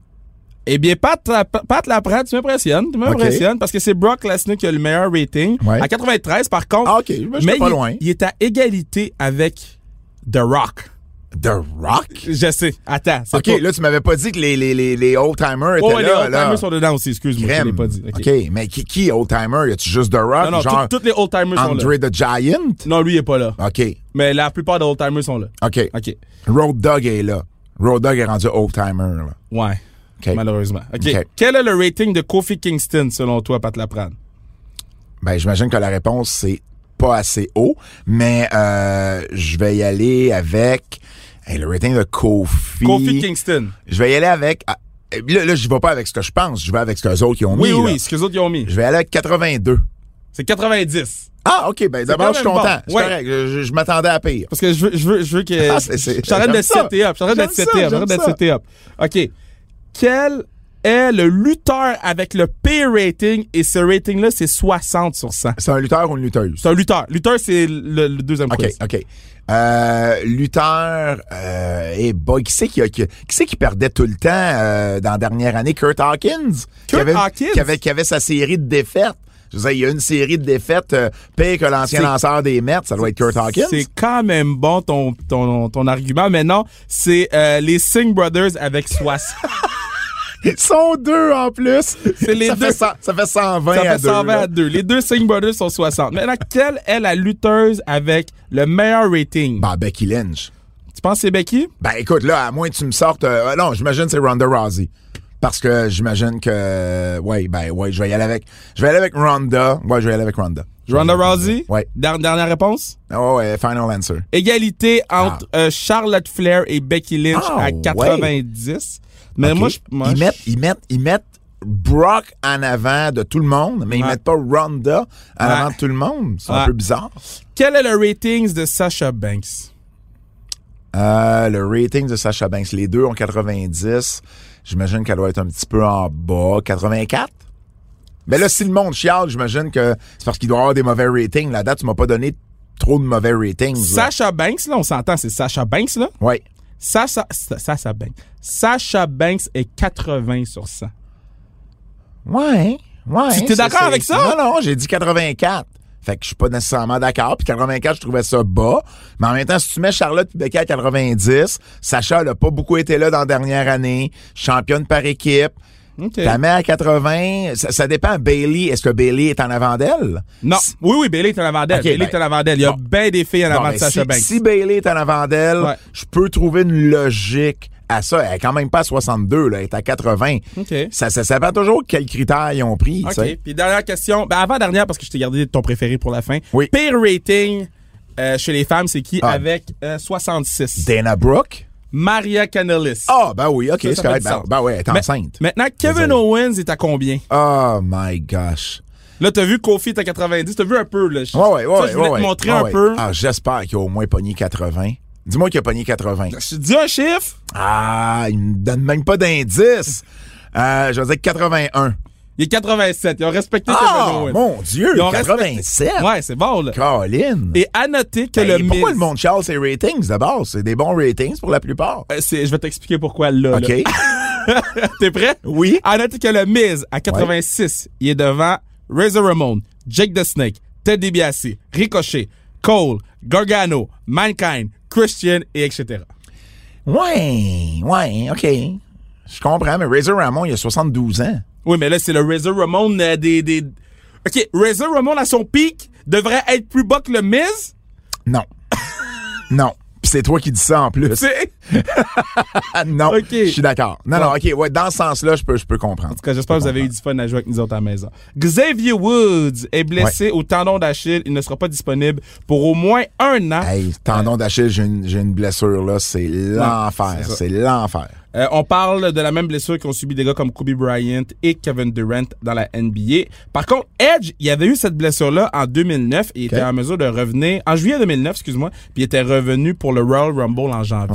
Eh bien, Pat, Pat Laprade, tu m'impressionnes. Tu m'impressionnes okay. parce que c'est Brock Lesnar qui a le meilleur rating. Ouais. À quatre-vingt-treize, par contre. Ah, OK. Ben, je suis pas il, loin. Il est à égalité avec The Rock. The Rock? Je sais. Attends. OK, pas... là, tu m'avais pas dit que les, les, les, les old-timers étaient oh, là. les old-timers sont dedans aussi, excuse-moi. Je l'ai pas dit. OK, okay mais qui, qui old-timer? Y a-tu juste The Rock? Non, non, genre tous les old-timers sont là. Andre the Giant? Non, lui, il est pas là. OK. Mais la plupart des old-timers sont là. OK. OK. Road Dogg est là. Road Dogg est rendu old-timer, là. Ouais. Okay. Malheureusement. OK. Okay. Quel est le rating de Kofi Kingston, selon toi, Pat Laprade? Ben, j'imagine que la réponse, c'est pas assez haut, mais euh, je vais y aller avec... Hey, le rating de Kofi... Kofi Kingston. Je vais y aller avec... Ah, là, là je vais pas avec ce que je pense, je vais avec ce que les autres qui ont oui, mis. Oui, là. oui, ce que les autres qui ont mis. Je vais aller avec quatre-vingt-deux. C'est quatre-vingt-dix. Ah, OK. Ben, d'abord, je suis content. Bon. C'est ouais. correct. Je, je, je m'attendais à pire. Parce que je veux, je veux, je veux que... Ah, c'est, c'est, je suis en train de setter up. Je suis en train d'être setter up. Je suis en train d'être setter up. OK. Quel est le lutteur avec le pire rating? Et ce rating-là, c'est soixante sur cent. C'est un lutteur ou une lutteuse? C'est un lutteur. Lutteur, c'est le, le deuxième OK, quiz. OK. Euh, lutteur, euh, hey boy, qui c'est qui, a, qui, qui c'est qui perdait tout le temps euh, dans la dernière année? Kurt Hawkins? Kurt qui avait, Hawkins? Qui avait, qui avait sa série de défaites. Je veux dire, il y a une série de défaites euh, pire que l'ancien c'est, lanceur des Mets. Ça doit être Kurt Hawkins. C'est quand même bon ton, ton, ton argument. Mais non, c'est euh, les Singh Brothers avec soixante. Ils sont deux en plus. C'est les ça deux. Fait cent, ça fait cent vingt ça fait à deux. cent vingt à deux. Les deux Singh Brothers sont soixante. Maintenant, quelle est la lutteuse avec le meilleur rating? Ben, Becky Lynch. Tu penses que c'est Becky? Ben, écoute, là, à moins que tu me sortes... Euh, non, j'imagine que c'est Ronda Rousey. Parce que j'imagine que... Ouais, ben, ouais, je vais y aller avec... Je vais aller avec Ronda. Ouais, je vais y aller avec Ronda. Ronda Rousey? Ouais. Dernière réponse? Oh, ouais, final answer. Égalité entre ah. euh, Charlotte Flair et Becky Lynch ah, à quatre-vingt-dix. Ouais. Mais okay. moi, je, moi, ils, je... mettent, ils, mettent, ils mettent Brock en avant de tout le monde, mais ouais. ils mettent pas Ronda en ouais. avant de tout le monde. C'est ouais. un peu bizarre. Quel est le rating de Sasha Banks? Euh, le rating de Sasha Banks, les deux ont quatre-vingt-dix. J'imagine qu'elle doit être un petit peu en bas. quatre-vingt-quatre? Mais là, si le monde chiale, j'imagine que c'est parce qu'il doit avoir des mauvais ratings. La date, tu m'as pas donné trop de mauvais ratings. Sasha là. Banks, là, on s'entend, c'est Sasha Banks, là? Oui. Sasha, Sasha Banks. Sasha Banks est quatre-vingts sur cent. Ouais, ouais. Tu t'es d'accord avec ça? Non, non, j'ai dit quatre-vingt-quatre. Fait que je suis pas nécessairement d'accord. Puis quatre-vingt-quatre, je trouvais ça bas. Mais en même temps, si tu mets Charlotte et Becky à quatre-vingt-dix, Sasha, elle a pas beaucoup été là dans la dernière année. Championne par équipe. Okay. Ta mets à quatre-vingts, ça, ça dépend. Bayley, est-ce que Bayley est en avant d'elle? Non. Si... Oui, oui, Bayley est en avant d'elle. Okay, Bayley ben, est en avant d'elle. Il y a bon. bien des filles en bon, avant de Sasha si, Banks. Si Bayley est en avant d'elle, ouais. je peux trouver une logique à ça. Elle est quand même pas à soixante-deux, là. Elle est à quatre-vingts. Okay. Ça, ça, ça dépend toujours quels critères ils ont pris. OK. T'sais. Puis dernière question. Ben, avant-dernière, parce que je t'ai gardé ton préféré pour la fin. Oui. Pire rating euh, chez les femmes, c'est qui? Ah. Avec euh, soixante-six. Dana Brooke? Maria Kanellis. Ah, ben oui, OK, ça, c'est ça correct. Ben, ben oui, elle est Mais, enceinte. Maintenant, Kevin Owens est à combien? Oh my gosh. Là, t'as vu Kofi est à quatre-vingt-dix. T'as vu un peu, là. Ouais, ouais, ouais. Ça, je voulais ouais, te montrer ouais, un ouais. peu. Ah, j'espère qu'il a au moins pogné quatre-vingts. Dis-moi qu'il a pogné quatre-vingts. Je te dis un chiffre. Ah, il me donne même pas d'indice. euh, je vais dire quatre-vingt-un. Il est quatre-vingt-sept. Ils ont respecté ah, Kevin Owens. Mon Dieu, Ils ont quatre-vingt-sept. Respecté... Ouais, c'est bon, là. Colin. Et à noter que ben, le pourquoi Miz... le monde charle ses ratings d'abord? C'est des bons ratings pour la plupart. Euh, c'est... Je vais t'expliquer pourquoi là. OK. Là. T'es prêt? Oui. À noter que le Miz, à quatre-vingt-six, ouais. il est devant Razor Ramon, Jake the Snake, Ted DiBiase, Ricochet, Cole, Gargano, Mankind, Christian, et et cetera. Ouais, ouais, OK. Je comprends, mais Razor Ramon, il a soixante-douze ans. Oui, mais là, c'est le Razor Ramon euh, des, des... OK, Razor Ramon, à son pic, devrait être plus bas que le Miz? Non. non. Puis c'est toi qui dis ça en plus. C'est... non, okay. je suis d'accord. Non, bon. non, OK, ouais, dans ce sens-là, je peux, je peux comprendre. En tout cas, j'espère que vous avez eu du fun à jouer avec nous autres à la maison. Xavier Woods est blessé ouais. au tendon d'Achille. Il ne sera pas disponible pour au moins un an. Hey, tendon euh... d'Achille, j'ai une, j'ai une blessure, là. C'est l'enfer. C'est, c'est l'enfer. Euh, on parle de la même blessure qu'ont subi des gars comme Kobe Bryant et Kevin Durant dans la N B A. Par contre, Edge, il avait eu cette blessure-là en deux mille neuf et il okay. était en mesure de revenir, en juillet deux mille neuf, excuse-moi, puis il était revenu pour le Royal Rumble en janvier. Ouais, mais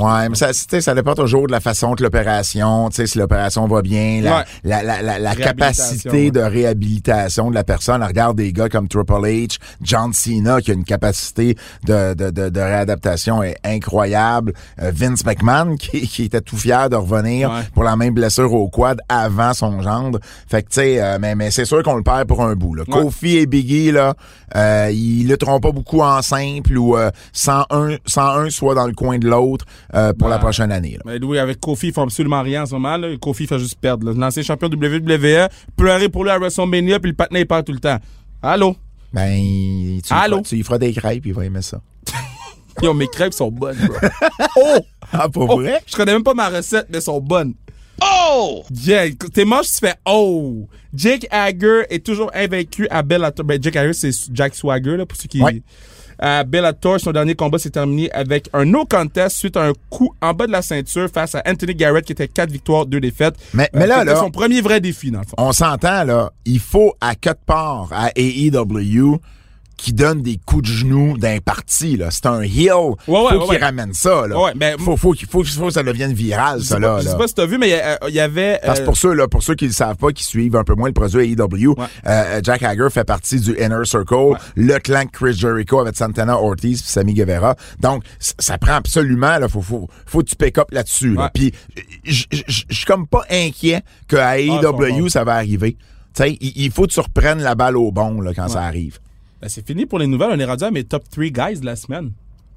ça, ça dépend toujours de la façon de l'opération, tu sais, si l'opération va bien, la, ouais. la, la, la, la capacité de réhabilitation de la personne. Regarde des gars comme Triple H, John Cena, qui a une capacité de, de, de, de réadaptation est incroyable. Euh, Vince McMahon, qui, qui était tout fier de revenir ouais. pour la même blessure au quad avant son gendre. Fait que, tu sais, euh, mais, mais c'est sûr qu'on le perd pour un bout, là. Ouais. Kofi et Biggie, là, euh, ils lutteront pas beaucoup en simple ou euh, cent un, cent un soit dans le coin de l'autre euh, pour ouais. la prochaine année. Là. Mais oui, avec Kofi, ils font absolument rien en ce moment. Là. Kofi fait juste perdre. Là. L'ancien champion W W E, pleurer pour lui à WrestleMania, puis le patinet, il perd tout le temps. Allô? Ben, tu, Allô? Feras, tu lui feras des crêpes, il va aimer ça. Yo, mes crêpes sont bonnes, bro. Oh! Ah, pour oh! vrai? Je connais même pas ma recette, mais elles sont bonnes. Oh! Yeah, tes manches, tu fais oh! Jake Hager est toujours invaincu à Bellator. Ben, Jake Hager, c'est Jack Swagger, là, pour ceux qui... Ouais. À Bellator, son dernier combat s'est terminé avec un no contest suite à un coup en bas de la ceinture face à Anthony Garrett, qui était quatre victoires, deux défaites. Mais, mais là, C'était là... son premier vrai défi, dans le fond. On s'entend, là. Il faut, à quelque part, à A E W... qui donne des coups de genoux d'un parti, là. C'est un heel. Ouais, ouais, faut ouais, qu'il ouais. ramène ça, là. Ouais, ben, faut, faut, faut, faut que ça devienne viral, ça, là. Je sais là. pas si t'as vu, mais il y, y avait... Parce que pour ceux, là, pour ceux qui ne le savent pas, qui suivent un peu moins le produit A E W, ouais. euh, Jack Hager fait partie du Inner Circle, ouais. le clan Chris Jericho avec Santana Ortiz puis Sammy Guevara. Donc, ça prend absolument, là, faut, faut, faut que tu pick up là-dessus, là. Ouais. Puis, je suis comme pas inquiet qu'à A E W, ah, ça va arriver. Tu sais, il faut que tu reprennes la balle au bon, là, quand ouais. ça arrive. Ben, c'est fini pour les nouvelles. On est rendu à mes top trois guys de la semaine.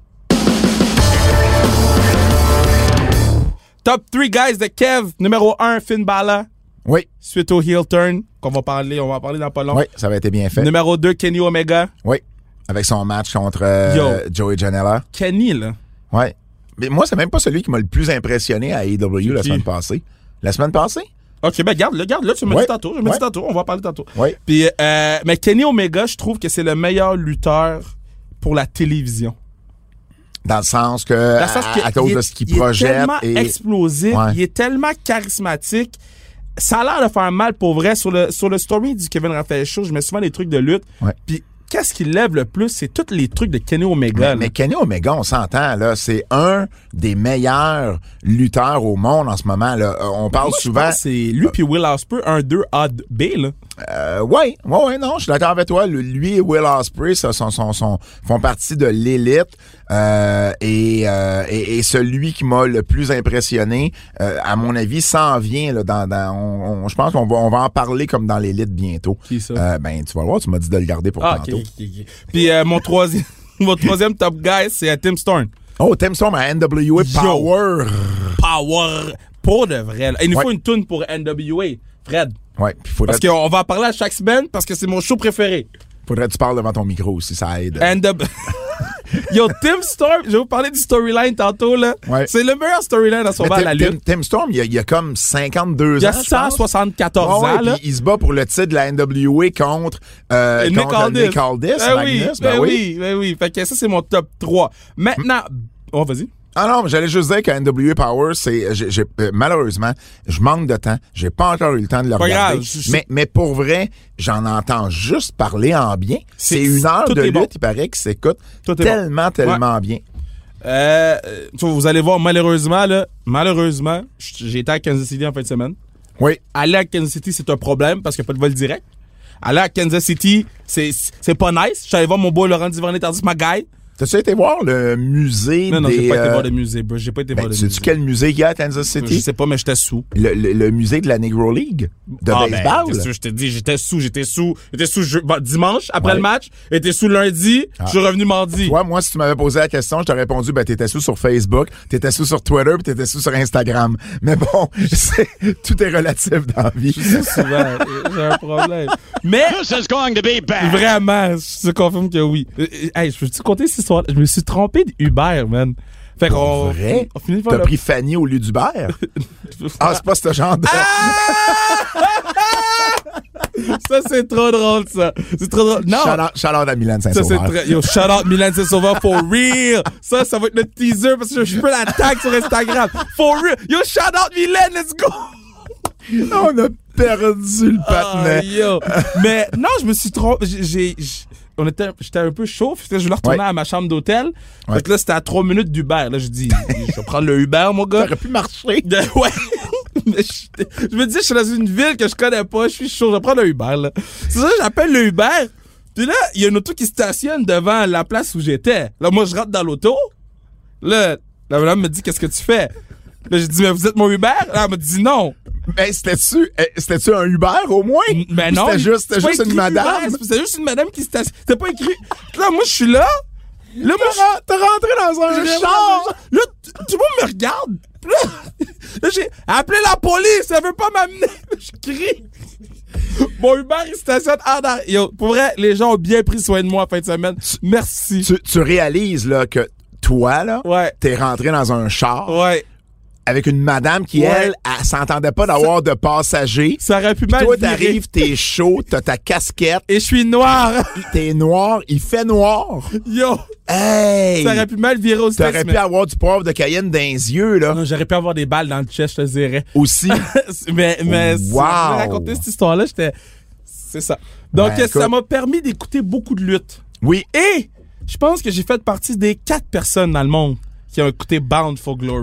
Top trois guys de Kev. Numéro un, Finn Balor. Oui. Suite au heel turn, qu'on va parler, on va en parler dans pas long. Oui, ça va être bien fait. Numéro deux, Kenny Omega. Oui. Avec son match contre euh, Joey Janela. Kenny, là. Oui. Mais moi, c'est même pas celui qui m'a le plus impressionné à A E W la semaine passée. La semaine passée? OK, ben garde, le garde là, tu me ouais. dis tantôt, je me ouais. dis tantôt, on va en parler tantôt. Oui. Puis, euh, mais Kenny Omega, je trouve que c'est le meilleur lutteur pour la télévision. Dans le sens que, Dans le sens à, que à cause est, de ce qu'il il projette. Il est tellement et... explosif, ouais. il est tellement charismatique. Ça a l'air de faire mal pour vrai. Sur le, sur le story du Kevin Raphaël Show, je mets souvent des trucs de lutte. Ouais. Puis, qu'est-ce qui lève le plus? C'est tous les trucs de Kenny Omega. Mais, mais Kenny Omega, on s'entend, là, c'est un des meilleurs lutteurs au monde en ce moment. Là. On parle Moi, souvent... c'est lui puis Will Ospreay, un deux A B, là. Euh, ouais, ouais, ouais, non, je suis d'accord avec toi. Lui et Will Ospreay, ça, sont, sont, sont, font partie de l'élite. Euh, et, euh, et, et celui qui m'a le plus impressionné, euh, à mon avis, s'en vient. Là, dans, dans, on, on, je pense qu'on va, on va en parler comme dans l'élite bientôt. Qui ça? Euh, ben, tu vas voir, tu m'as dit de le garder pour ah, tantôt. Okay, okay, okay. Puis euh, mon troisième, mon troisième top guy, c'est euh, Tim Storm. Oh, Tim Storm à N W A Power. Yo, power. Pour de vrai. Là. Il nous ouais. faut une toune pour N W A, Fred. Ouais, puis faudrait... Parce qu'on va en parler à chaque semaine parce que c'est mon show préféré. Faudrait que tu parles devant ton micro aussi, ça aide. And the... Yo, Tim Storm, je vais vous parler du storyline tantôt, là. Ouais. C'est le meilleur storyline dans son bar à la lutte. Tim, Tim Storm, il y, a, il y a comme cinquante-deux ans. Il y a cent soixante-quatorze ouais, ans, là. Il se bat pour le titre de la N W A contre, euh, Nick contre Aldis. Nick Aldis, ben Magnus. Oui, ben, ben oui, oui, ben oui. Fait que ça, c'est mon top trois. Maintenant, oh, vas-y. Ah non, mais j'allais juste dire qu'à N W A Power, c'est, j'ai, j'ai, euh, malheureusement, je manque de temps. J'ai pas encore eu le temps de le pas regarder. Grave, je, mais, mais pour vrai, j'en entends juste parler en bien. C'est, c'est une heure de lutte, bon. Il paraît que s'écoute tellement, bon. tellement ouais. bien. Euh, vous allez voir, malheureusement, là, malheureusement, j'ai été à Kansas City en fin de semaine. Oui. Aller à Kansas City, c'est un problème parce qu'il n'y a pas de vol direct. Aller à Kansas City, c'est, c'est pas nice. Je suis allé voir mon beau Laurent Duvernay tandis ma guy. T'as-tu été voir le musée Non, non, des, j'ai pas été euh... voir le musée, bro. J'ai pas été ben, voir le sais-tu musée. Sais-tu quel musée il y a à Kansas City? Je sais pas, mais j'étais sous. Le, le, le musée de la Negro League de ah, baseball? Ben, je t'ai dit, j'étais sous, j'étais sous, j'étais sous je, bon, dimanche, après ouais. le match, j'étais sous lundi, ah. je suis revenu mardi. Ouais, moi, si tu m'avais posé la question, je t'aurais répondu, ben, t'étais sous sur Facebook, t'étais sous sur Twitter, pis t'étais sous sur Instagram. Mais bon, c'est, tout est relatif dans la vie. Je suis souvent, j'ai un problème. Mais, This is going to be bad. Vraiment, je te confirme que oui. Hey, je peux-tu compter cette histoire? Je me suis trompé de Uber, man. Fait qu'on. Vrai? On finit T'as par pris Fanny au lieu d'Uber? Ah, c'est pas ce genre de. Ça, c'est trop drôle, ça. C'est trop drôle. Non. Shout out, shout out à Mylène Saint-Sauveur. Ça, c'est très... Yo, shout out Mylène Saint-Sauveur for real. Ça, ça va être le teaser parce que je peux la tag sur Instagram. For real. Yo, shout out Mylène, let's go. On a perdu le patinet. Oh, yo. Mais non, je me suis trompé. J'ai. j'ai on était, j'étais un peu chaud, parce que je voulais retourner Ouais. à ma chambre d'hôtel. Ouais. Fait que là, c'était à trois minutes d'Uber. Là, je dis, je vais prendre le Uber, mon gars. Ça aurait pu marcher. De- ouais. Mais je, je me dis, je suis dans une ville que je connais pas, je suis chaud, je vais prendre le Uber, là. C'est ça, j'appelle le Uber. Puis là, il y a une auto qui stationne devant la place où j'étais. Là, moi, je rentre dans l'auto. Là, la madame me dit, qu'est-ce que tu fais? Là, j'ai dit, mais vous êtes mon Uber? Là, elle m'a dit non. Ben, c'était-tu, euh, c'était-tu un Uber au moins? Ben non. C'était juste, c'était c'est pas juste une écrit madame. Uber, C'était juste une madame qui stationne. C'était pas écrit. Là, moi, je suis là. Là, moi, je T'es rentré dans un J'ai char! vraiment- Là, t- tout le monde me regarde. Puis Là, là, j'ai appelé la police, elle veut pas m'amener. Je crie. Mon Uber, il stationne en arrière. Yo, pour vrai, les gens ont bien pris soin de moi en fin de semaine. Merci. Tu, tu réalises, là, que toi, là, Ouais. t'es rentré dans un char Ouais. avec une madame qui, Ouais. elle, elle s'entendait pas d'avoir de passagers. Ça aurait pu Puis mal toi, virer. t'arrives, t'es chaud, t'as ta casquette, Et je suis noir. t'es noir, il fait noir. Yo. Hey! Ça aurait pu mal virer aux T'aurais States, pu mais- avoir du poivre de Cayenne dans les yeux, là, Non, j'aurais pu avoir des balles dans le chest, je te dirais. aussi. mais mais Wow. si je raconter cette histoire-là, j'étais. C'est ça. Donc, Ben, ça écoute. m'a permis d'écouter beaucoup de luttes. Oui. Et je pense que j'ai fait partie des quatre personnes dans le monde qui ont écouté Bound for Glory.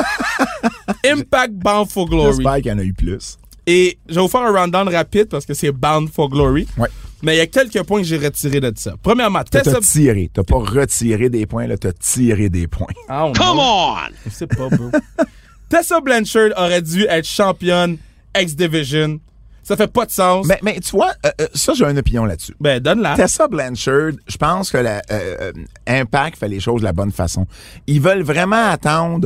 Impact Bound for Glory. J'espère qu'il y en a eu plus. Et je vais vous faire un rundown rapide parce que c'est Bound for Glory. Ouais. Mais il y a quelques points que j'ai retirés de ça. Premièrement, T'as Tessa... tiré. T'as pas retiré des points, là, t'as tiré des points. Ah, on Come know. on! Je sais pas, bro. Tessa Blanchard aurait dû être championne X-Division. Ça fait pas de sens. Mais, mais tu vois, euh, euh, ça, j'ai une opinion là-dessus. Ben, donne-la. Tessa Blanchard, je pense que la, euh, euh, Impact fait les choses de la bonne façon. Ils veulent vraiment attendre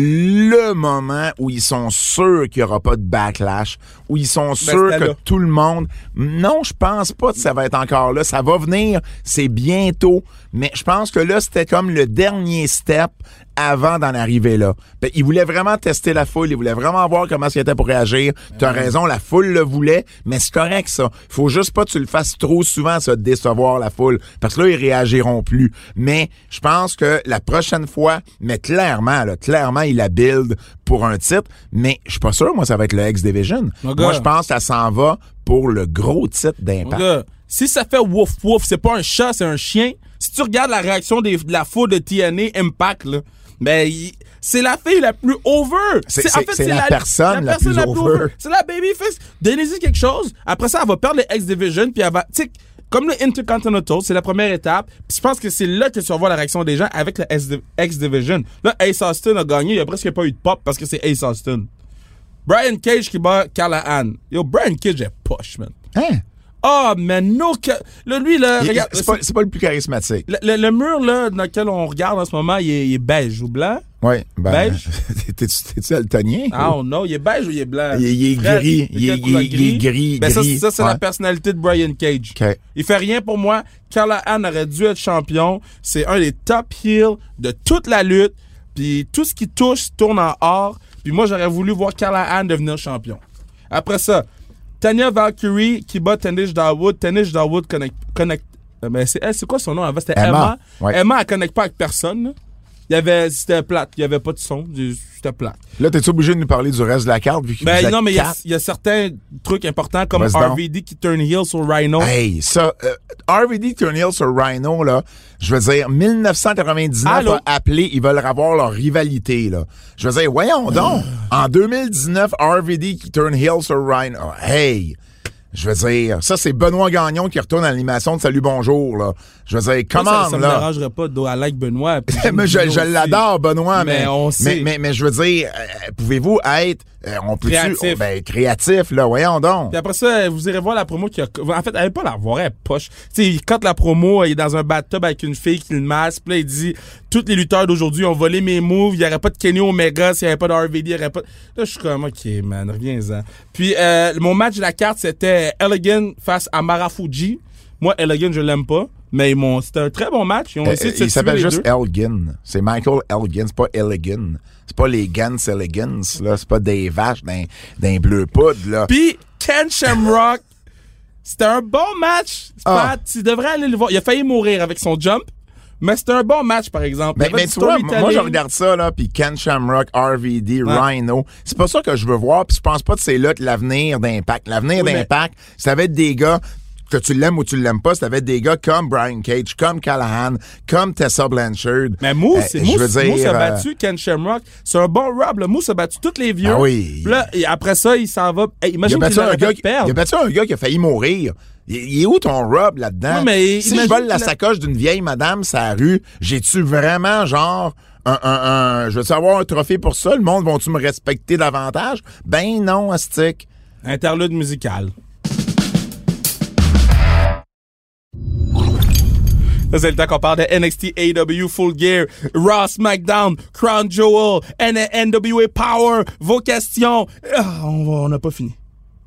le moment où ils sont sûrs qu'il n'y aura pas de backlash, où ils sont sûrs c'était que là. tout le monde... Non, je pense pas que ça va être encore là. Ça va venir, c'est bientôt. Mais je pense que là, c'était comme le dernier step avant d'en arriver là. Ben, ils voulaient vraiment tester la foule, ils voulaient vraiment voir comment ils étaient pour réagir. Tu as raison, la foule le voulait, mais c'est correct ça. Faut juste pas que tu le fasses trop souvent, ça, de décevoir la foule, parce que là, ils réagiront plus. Mais je pense que la prochaine fois, mais clairement, là, clairement, ils la build pour un titre, mais je suis pas sûr, moi, ça va être le X-Division. Mon Moi, gars. je pense que ça s'en va pour le gros titre Mon d'Impact. gars, si ça fait wouf wouf, c'est pas un chat, c'est un chien. Si tu regardes la réaction des, de la foule de T N A Impact, là, ben, il- c'est la fille la plus over. C'est- c'est- c'est la personne la plus over. C'est la babyface. Donnez-y quelque chose. Après ça, elle va perdre le X-Division, puis elle va, tu sais, comme le Intercontinental, c'est la première étape. Puis je pense que c'est là que tu vas voir la réaction des gens avec le X-Division. Là, Ace Austin a gagné, il y a presque pas eu de pop parce que c'est Ace Austin. Brian Cage qui bat Callahan. Yo, Brian Cage est poche, man. Hein? Ah, mais no... ca- Là, lui, là, Il- regarde... C'est pas, c'est pas le plus charismatique. Le, le- le mur là, dans lequel on regarde en ce moment, il est, il est beige ou blanc? Oui, ben, Beige? t'es-tu t'es-tu daltonien? Ah, oh non, il est beige ou il est blanc? Il, il est Fred, gris, il il, est est- quelle couleur? il est- il est gris, Ben, ça, gris. ça, c'est Ouais. la personnalité de Brian Cage. OK. Il fait rien pour moi. Callahan aurait dû être champion. C'est un des top heels de toute la lutte. Puis tout ce qui touche tourne en or. Puis moi, j'aurais voulu voir Callahan devenir champion. Après ça, Tanya Valkyrie qui bat Tanish Dawood. Tanish Dawood connecte... connecte euh, ben c'est, elle, c'est quoi son nom avant? C'était Emma. Emma, Emma, ouais. Emma elle connecte pas avec personne. Là. Il y avait, c'était plate. Il y avait pas de son. C'était plate. Là, t'es-tu obligé de nous parler du reste de la carte? Vu que vous Ben êtes non, mais il y, a- quatre? il y a certains trucs importants comme Vas-y donc. R V D qui turn heel sur Rhino. Hey, ça, euh, R V D Turn Hill sur Rhino, là, je veux dire, dix-neuf cent quatre-vingt-dix-neuf Allô? a appelé, ils veulent avoir leur rivalité, là. Je veux dire, voyons donc, en deux mille dix-neuf, R V D qui turn Hill sur Rhino. Hey! Je veux dire, ça, c'est Benoît Gagnon qui retourne à l'animation de Salut Bonjour, là. Je veux dire, Moi, comment, ça, ça me là? dérangerait pas de I like Benoît. puis mais je, j'aime je aussi. l'adore, Benoît, mais, Mais on sait. mais, mais, mais je veux dire, euh, pouvez-vous être, euh, on peut Créatif. ben, créatif, là, voyons donc. Puis après ça, vous irez voir la promo qui a... En fait, elle veut pas la voir, elle est poche. Tu sais, il cote la promo, il est dans un bathtub avec une fille qui le masse, puis là, il dit « Tous les lutteurs d'aujourd'hui ont volé mes moves, il y aurait pas de Kenny Omega, s'il y avait pas de R V D, il y aurait pas... » Là, je suis comme « OK, man, reviens-en. » Puis euh, mon match de la carte, c'était Elegant face à Marafuji. Moi, Elegant, je l'aime pas, mais ils m'ont... c'était un très bon match. Ils ont Euh, essayé de se il s'appelle tuer les juste deux. Elgin. C'est Michael Elgin, c'est pas Elegant. C'est pas les Gans Elegans, là. C'est pas des vaches d'un, d'un bleu poudre, là. Puis Ken Shamrock, c'était un bon match. C'est Ah. pas- tu devrais aller le voir. Il a failli mourir avec son jump, mais c'était un bon match, par exemple. Il Mais, y avait mais du tu vois, storytelling. moi, je regarde ça, là, puis Ken Shamrock, R V D, Ouais. Rhino. C'est pas ça que je veux voir, puis je pense pas que c'est là que l'avenir d'Impact. L'avenir Oui, mais- d'Impact, ça va être des gars que tu l'aimes ou tu l'aimes pas, c'était avec des gars comme Brian Cage, comme Callahan, comme Tessa Blanchard. Mais Moose, Euh, Moose, je veux dire, Moose a euh, battu Ken Shamrock. C'est un bon Rob. Là. Moose a battu tous les vieux. Ah oui. Puis là, et après ça, il s'en va. Hey, Il a imagine battu qu'il un aurait gars fait qui- perdre. il a battu un gars qui a failli mourir. Il, il est où ton Rob là-dedans? Ouais, mais si je imagine vole la qu'il a- sacoche d'une vieille madame sur la rue, j'ai-tu vraiment genre un, un, un je veux avoir un trophée pour ça? Le monde va-tu me respecter davantage? Ben non, Astic. Interlude musical. Là, c'est le temps qu'on parle de N X T, A E W, Full Gear, Raw, SmackDown, Crown Jewel, N- NWA Power, vos questions. Ah, on va- on n'a pas fini.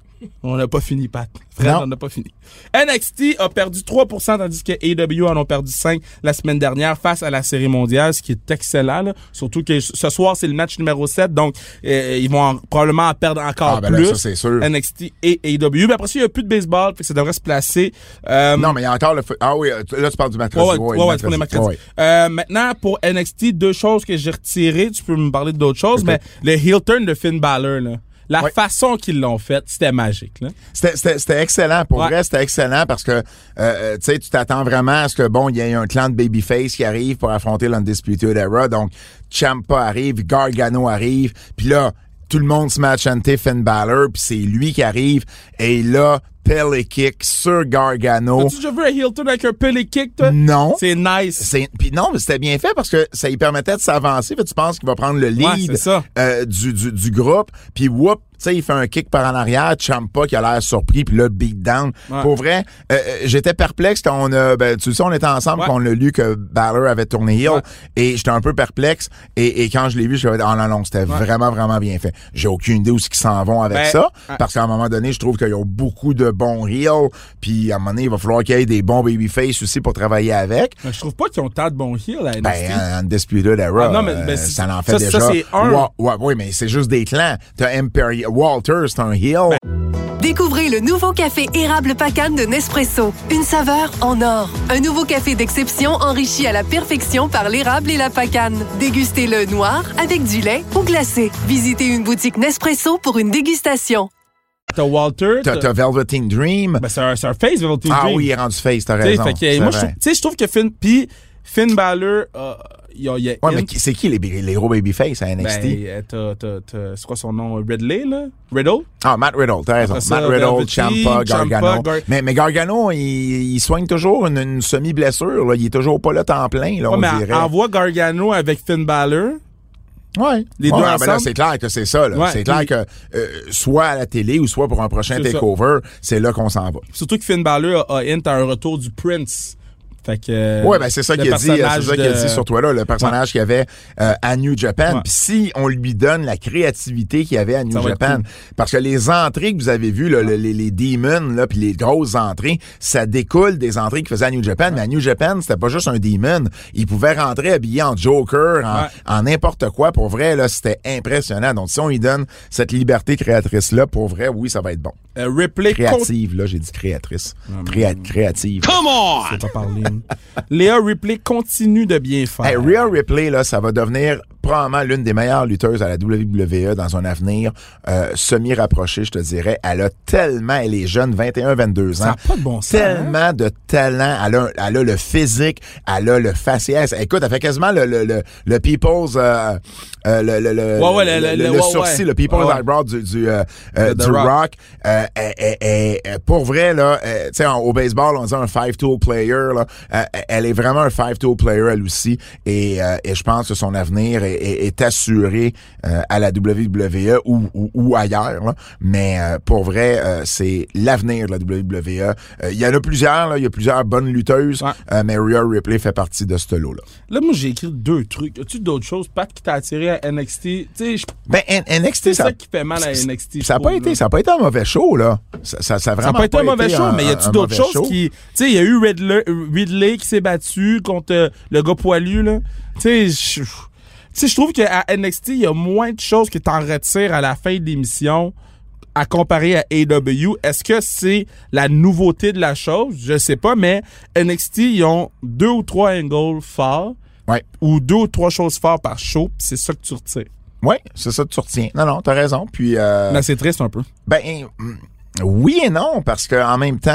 On n'a pas fini, Pat. Fred, Non. on n'a pas fini. N X T a perdu trois pour cent, tandis que A E W en ont perdu cinq la semaine dernière face à la série mondiale, ce qui est excellent. Là. Surtout que ce soir, c'est le match numéro sept, donc euh, ils vont en- probablement en perdre encore Ah, ben là, plus. ça, c'est sûr. N X T et A E W. Mais après ça, il n'y a plus de baseball, fait que ça devrait se placer. Euh, Non, mais il y a encore le... fo- Ah oui, là, tu parles du mercredi. Ouais, ouais, ouais, ouais, c'est pour les mercredis. Ouais. Euh, maintenant, pour N X T, deux choses que j'ai retirées. Tu peux me parler d'autres choses, Ok. mais le heel turn de Finn Balor, là. La Ouais. façon qu'ils l'ont fait, c'était magique, là. C'était, c'était, c'était excellent. Pour Ouais. vrai, c'était excellent parce que, euh, euh, tu sais, tu t'attends vraiment à ce que, bon, il y ait un clan de babyface qui arrive pour affronter l'Undisputed Era. Donc, Ciampa arrive, Gargano arrive, puis là, tout le monde se met à chanter Finn Balor, puis c'est lui qui arrive, et là, Pelly Kick sur Gargano. As-tu déjà vu un heel turn avec un pelly kick, toi? Non. C'est nice. C'est, puis non, mais c'était bien fait parce que ça lui permettait de s'avancer. Fait, tu penses qu'il va prendre le Ouais, lead c'est ça. euh, du, du, du groupe. Puis whoop, tu sais, il fait un kick par en arrière. Ciampa qui a l'air surpris. Puis là, beat down. Ouais. Pour vrai, euh, euh, j'étais perplexe quand on a... Ben, tu sais, on était ensemble Ouais. quand on a lu que Balor avait tourné heel. Ouais. Et j'étais un peu perplexe. Et, et quand je l'ai vu, je me suis dit, oh non, non, c'était Ouais. vraiment, vraiment bien fait. J'ai aucune idée où ils s'en vont avec Ben, ça. ouais. Parce qu'à un moment donné, je trouve qu'ils ont beaucoup de bons heels. Puis à un moment donné, il va falloir qu'il y ait des bons babyface aussi pour travailler avec. Mais je trouve pas qu'ils ont tant de bons heels à N X T. Ben, Undisputed Era, Ah, non, mais- euh, mais c'est- ça en fait ça, déjà. ça, c'est un. Ouais, ouais, oui, mais c'est juste des clans. T'as Imperial. Walter, c'est un heel. Découvrez le nouveau café érable Pacane de Nespresso. Une saveur en or. Un nouveau café d'exception enrichi à la perfection par l'érable et la pacane. Dégustez-le noir, avec du lait ou glacé. Visitez une boutique Nespresso pour une dégustation. T'as Walter. T'as, t'as Velveteen Dream. Ben, c'est un, c'est un face, Velveteen ah Dream. oui, il est rendu face, t'as T'sais, raison. fait que, c'est moi, je vrai. trouve, tu sais, je trouve que Finn, puis Finn Balor, euh, il y a, il y a Ouais, une- mais qui- c'est qui les, les gros babyface à N X T? Ben, euh, t'as, t'as, t'as, c'est quoi son nom? Ridley, là? Riddle? Ah, Matt Riddle, t'as raison. Après ça, Matt Riddle, Velveteen, Ciampa, Gargano. Ciampa, Gar- mais, mais Gargano, il, il soigne toujours une, une semi-blessure. Là. Il est toujours pas là temps plein, là, Ouais, on mais dirait. envoie Gargano avec Finn Balor. Ouais. Les Ouais, deux ben là, ensemble. c'est clair que c'est ça. Là. Ouais, c'est clair puis- que euh, soit à la télé ou soit pour un prochain C'est ça. takeover, c'est là qu'on s'en va. Surtout que Finn Balor a, a hint à un retour du Prince. Fait que. euh, Ouais, ben c'est ça le qu'il a dit, c'est personnage ça qu'il a de- dit sur toi là, le personnage qu'il y avait euh, à New Japan. Ouais. Puis si on lui donne la créativité qu'il y avait à New Ça va être Japan, cool. parce que les entrées que vous avez vues, là, le- les, les Demons, là, puis les grosses entrées, ça découle des entrées qu'il faisait à New Japan. Mais à New Japan, c'était pas juste un Demon. Il pouvait rentrer habillé en Joker, en, Ouais. en n'importe quoi. Pour vrai, là, c'était impressionnant. Donc si on lui donne cette liberté créatrice là, pour vrai, oui, ça va être bon. Euh, Ripley contre. Créative, là, j'ai dit créatrice. Créa- créative. Come on! Je sais pas parler. Léa Ripley continue de bien faire. Hey, Rhea Ripley, là, ça va devenir probablement l'une des meilleures lutteuses à la W W E dans un avenir euh, semi-rapproché, je te dirais. Elle a tellement, elle est jeune, vingt et un vingt-deux Ça ans. n'a pas de bon sens. Tellement hein? de talent. Elle a, elle a le physique, elle a le faciès. Écoute, elle fait quasiment le, le, le, le people's, euh, euh, le, le, le, Ouais, ouais, le, le- le- le- le ouais, sourcil, ouais. le people's Ouais, ouais. eyebrow du, du, euh, euh, The du Rock. rock. Euh, elle- elle- elle- elle- pour vrai, là, euh, tu sais, en- au baseball, on dit un five-tool player, là. Euh, elle est vraiment un five-tool player, elle aussi. Et, euh, et je pense que son avenir est, est, est assuré euh, à la W W E ou, ou, ou ailleurs, là. Mais euh, pour vrai, euh, c'est l'avenir de la W W E. Euh, Il y en a plusieurs, là. Il y a plusieurs bonnes lutteuses. Ouais. Euh, mais Rhea Ripley fait partie de ce lot-là. Là, moi, j'ai écrit deux trucs. As-tu d'autres choses, Pat, qui t'a attiré à N X T? Tu sais, je- Ben, N- NXT, c'est ça... ça qui fait mal à N X T. je Ça n'a pas trouve, été, là. ça a pas été un mauvais show, là. Ça, ça, ça a Ça vraiment n'a pas été un mauvais show, un- mais y un- a-tu un d'autres mauvais choses show? qui. Tu sais, il y a eu Ridley, Ridley qui s'est battu contre euh, le gars poilu, là. Tu sais, je. Tu sais, je trouve qu'à N X T, il y a moins de choses que t'en retires à la fin de l'émission à comparer à A E W. Est-ce que c'est la nouveauté de la chose? Je sais pas, mais N X T, ils ont deux ou trois angles forts. Ouais. Ou deux ou trois choses fortes par show, pis c'est ça que tu retires. Oui, c'est ça que tu retiens. Non, non, t'as raison. Puis, euh, Là, c'est triste un peu. ben, mm, oui et non, parce que en même temps,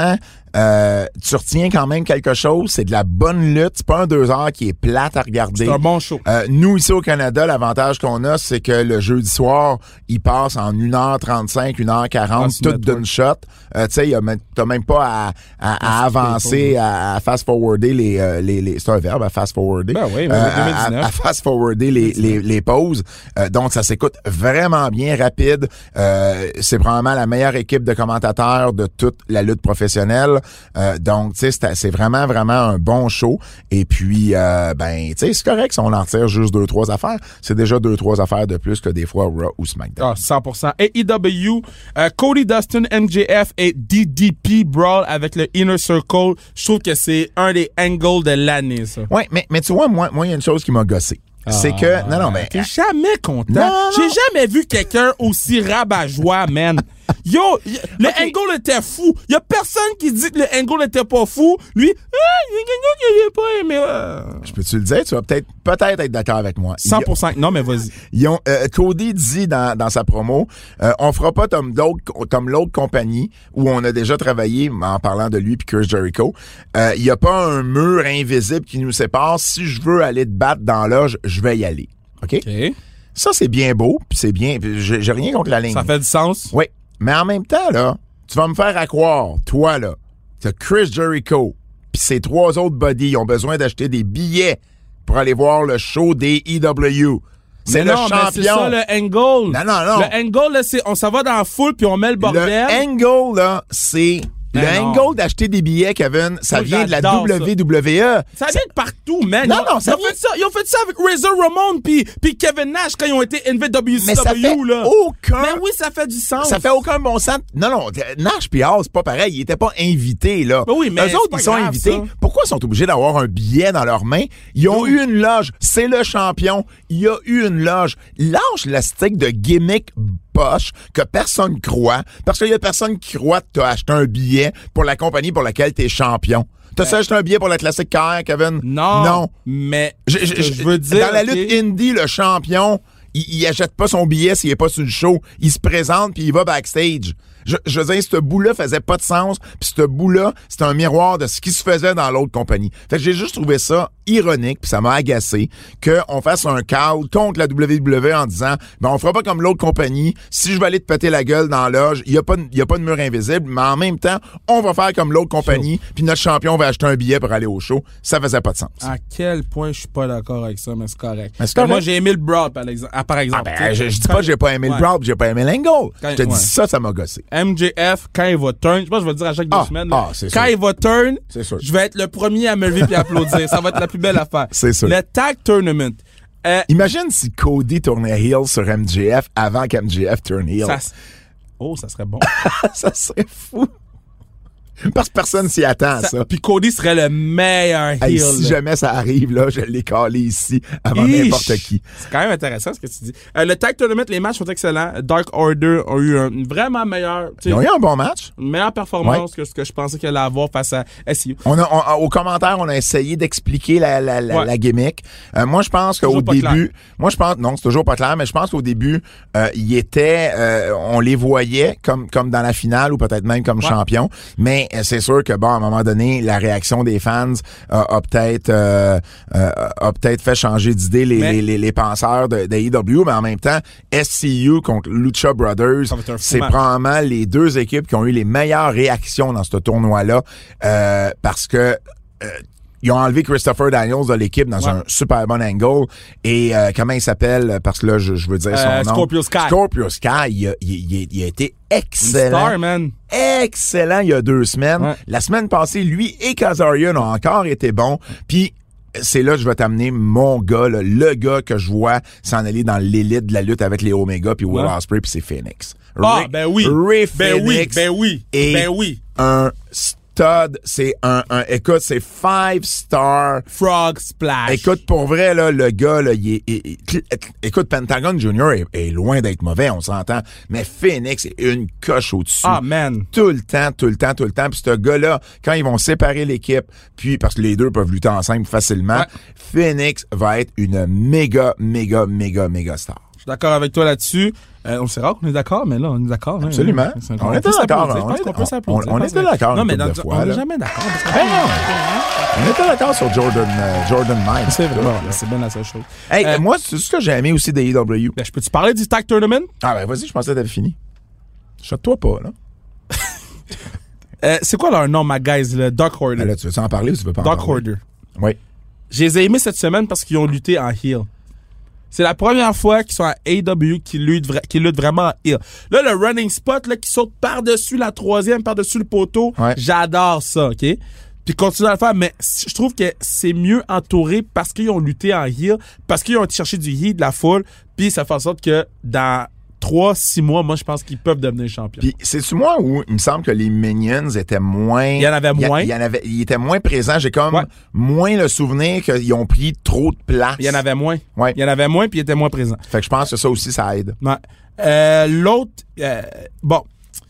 Euh, tu retiens quand même quelque chose. C'est de la bonne lutte. C'est pas un deux heures qui est plate à regarder. C'est un bon show. Euh, nous, ici au Canada, l'avantage qu'on a, c'est que le jeudi soir, il passe en une heure trente-cinq, une heure quarante, Ah, tout d'une shot. Euh, tu sais, y a même- t'as même pas à, à, à avancer, à, à fast-forwarder les, euh, les, les... C'est un verbe, à fast-forwarder? Ben oui, mais Euh, deux mille dix-neuf. à, à fast-forwarder les, les, les pauses. Euh, donc, ça s'écoute vraiment bien, rapide. Euh, c'est probablement la meilleure équipe de commentateurs de toute la lutte professionnelle. Euh, donc, tu sais, c'est, c'est vraiment, vraiment un bon show. Et puis, euh, ben, tu sais, c'est correct si on en retire juste deux, trois affaires. C'est déjà deux, trois affaires de plus que des fois Raw ou SmackDown. Ah, cent pour cent. A E W, euh, Cody Dustin, M J F et D D P Brawl avec le Inner Circle. Je trouve que c'est un des angles de l'année, ça. Ouais, mais, mais tu vois, moi, moi, il y a une chose qui m'a gossé. C'est que, non, non, mais... T'es jamais content. Non, non. J'ai jamais vu quelqu'un aussi rabat-joie, man. Yo, y- le Okay. angle était fou. Y a personne qui dit que le angle était pas fou. Lui, ah, il y a quelqu'un qui avait pas aimé. euh. Je peux-tu le dire? Tu vas peut-être peut-être être d'accord avec moi. Il y a- cent pour cent. Non, mais vas-y. Ils ont, euh, Cody dit dans, dans sa promo, euh, on fera pas comme d'autres, comme l'autre compagnie où on a déjà travaillé en parlant de lui puis Chris Jericho. Euh, Il y a pas un mur invisible qui nous sépare. Si je veux aller te battre dans l'âge, je vais y aller. OK? OK. Ça, c'est bien beau puis c'est bien. puis J'ai j'ai rien contre la ligne. Ça fait du sens. Oui. Mais en même temps, là, tu vas me faire à croire, toi, là, que Chris Jericho puis ses trois autres buddies ont besoin d'acheter des billets pour aller voir le show des E W. C'est Mais le non, mais champion. c'est ça le angle. Non, non, non. Le angle, là, c'est on s'en va dans la foule puis on met le bordel. Le angle, là, c'est... Mais le non. angle d'acheter des billets, Kevin, ça Moi, vient de la j'adore ça. W W E. Ça vient de partout, man. Non, ils ont, non, ça ils ont vient- fait ça, ils ont fait ça avec Razor Ramon puis puis Kevin Nash quand ils ont été N V W C W, Mais ça fait là. aucun... Mais oui, ça fait du sens. Ça fait aucun bon sens. Non, non, Nash pis Hall, c'est pas pareil. Ils étaient pas invités, là. Ben oui, mais eux c'est autres, pas ils sont grave, invités. ça. Pourquoi ils sont obligés d'avoir un billet dans leurs mains? Ils ont eu une loge. C'est le champion. Il y a eu une loge. Lâche la stick de gimmick poche que personne croit. Parce qu'il y a personne qui croit que t'as acheté un billet pour la compagnie pour laquelle t'es champion. T'as acheté un billet pour la classique K R, Kevin? Non. Non. Mais Je, ce je- que je- je veux dire, dans la ok? lutte indie, le champion, il, il achète pas son billet s'il est pas sur le show. Il se présente puis il va backstage. Je, je veux dire, ce bout-là faisait pas de sens, puis ce bout-là, c'était un miroir de ce qui se faisait dans l'autre compagnie. Fait que j'ai juste trouvé ça ironique, puis ça m'a agacé qu'on fasse un call contre la W W E en disant, ben on fera pas comme l'autre compagnie. Si je vais aller te péter la gueule dans la loge, il y a pas, de- il y a pas de mur invisible, mais en même temps, on va faire comme l'autre compagnie, puis notre champion va acheter un billet pour aller au show. Ça faisait pas de sens. À quel point je suis pas d'accord avec ça, mais c'est correct. Mais c'est Moi, correct. j'ai aimé le Brawl, par exemple. Ah, par exemple Ah tu sais. ben, je, je dis Quand- pas que j'ai pas aimé Ouais. le Brawl, j'ai pas aimé l'angle. Quand- Je te ouais. dis ça, ça m'a gossé. M J F, quand il va turn, je pense que je vais le dire à chaque deux Ah, semaines. là. ah, c'est quand sûr. il va turn, C'est sûr. je vais être le premier à me lever et applaudir. Ça va être la plus belle affaire. C'est sûr. Le tag tournament. Euh, Imagine si Cody tournait heel sur M J F avant qu'M J F tourne heel. ça, s- oh, ça serait bon. Ça serait fou. Parce que personne s'y attend, ça. Ça- Puis Cody serait le meilleur heel. Hey, si là. jamais ça arrive, là, je l'ai calé ici avant Ish. n'importe qui. C'est quand même intéressant ce que tu dis. Euh, le tag tournament, les matchs sont excellents. Dark Order ont eu un une vraiment meilleure, tu sais, Ils ont eu un bon match. une meilleure performance que ce que je pensais qu'elle allait avoir face à S C U. On a, on- au commentaire, on a essayé d'expliquer la, la, la, Ouais. la gimmick. Euh, moi, je pense qu'au Toujours pas début, clair. moi, je pense, non, c'est toujours pas clair, mais je pense qu'au début, euh, il était, euh, on les voyait comme, comme dans la finale ou peut-être même comme Ouais. champion. Mais euh, c'est sûr que bon, à un moment donné, la réaction des fans euh, a peut-être, euh, euh, a peut-être fait changer d'idée les, Mais- les, les, les penseurs de, de A E W, mais en même temps, S C U contre Lucha Brothers, Ça va être un fou c'est match. probablement les deux équipes qui ont eu les meilleures réactions dans ce tournoi-là, euh, parce que euh, ils ont enlevé Christopher Daniels de l'équipe dans Ouais. un super bon angle. Et euh, comment il s'appelle? Parce que là, je, je veux dire son Euh, nom. Scorpio Sky. Scorpio Sky, il a, il, il- il a été Une excellent. star, man. Excellent il y a deux semaines. Ouais. La semaine passée, lui et Kazarian ont encore été bons. Puis c'est là que je vais t'amener mon gars, là, le gars que je vois s'en aller dans l'élite de la lutte avec les Omega puis Will Ouais. Ospreay puis c'est Phoenix. Ah, Rick- ben oui. Ray Ben oui, Phoenix ben oui. est Ben oui. un stud. C'est un, un, écoute, c'est five star. Frog Splash. Écoute, pour vrai, là, le gars, là, il est, il- il- écoute, Pentagon Junior est, est loin d'être mauvais, on s'entend. Mais Phoenix est une coche au-dessus. Ah, man. Tout le temps, tout le temps, tout le temps. Puis ce gars-là, quand ils vont séparer l'équipe, puis parce que les deux peuvent lutter ensemble facilement, Ouais. Phoenix va être une méga, méga, méga, méga star. suis d'accord avec toi là-dessus. Euh, on sait rare qu'on est d'accord, mais là, on est d'accord. Hein, Absolument. Hein, on, on était d'accord. Je pense qu'on peut s'applaudir. On, on était d'accord. Non, mais dans, fois, on n'est jamais d'accord. Hey, on était d'accord sur Jordan, euh, Jordan Mine. C'est vrai. Bon, c'est bien la seule chose. Hey, euh, moi, c'est ce que j'ai aimé aussi des A E W. Ben, je peux-tu parler du Tag Tournament? Ah, ben, vas-y, je pensais que t'avais fini. Shot-toi pas, là. euh, c'est quoi leur nom, ma guys, le Dark Order? Ben là, tu veux en parler ou tu veux pas en Dark parler? Order. Oui. Je les ai aimés cette semaine parce qu'ils ont lutté en heel. C'est la première fois qu'ils sont à A E W qu'ils luttent, vra- qu'ils luttent vraiment en heel. Là, le running spot là, qui saute par-dessus la troisième, par-dessus le poteau, Ouais. j'adore ça, OK? Puis continue à le faire, mais c- je trouve que c'est mieux entouré parce qu'ils ont lutté en heel, parce qu'ils ont été chercher du heat de la foule, puis ça fait en sorte que dans trois, six mois, moi, je pense qu'ils peuvent devenir champions. Puis, c'est-tu moi où il me semble que les Minions étaient moins... Il y en avait moins. Il y en avait, ils étaient moins présents. J'ai comme Ouais. moins le souvenir qu'ils ont pris trop de place. Il y en avait moins. Ouais. Il y en avait moins, puis ils étaient moins présents. Fait que je pense que ça aussi, ça aide. Ouais. Euh, l'autre, euh, bon,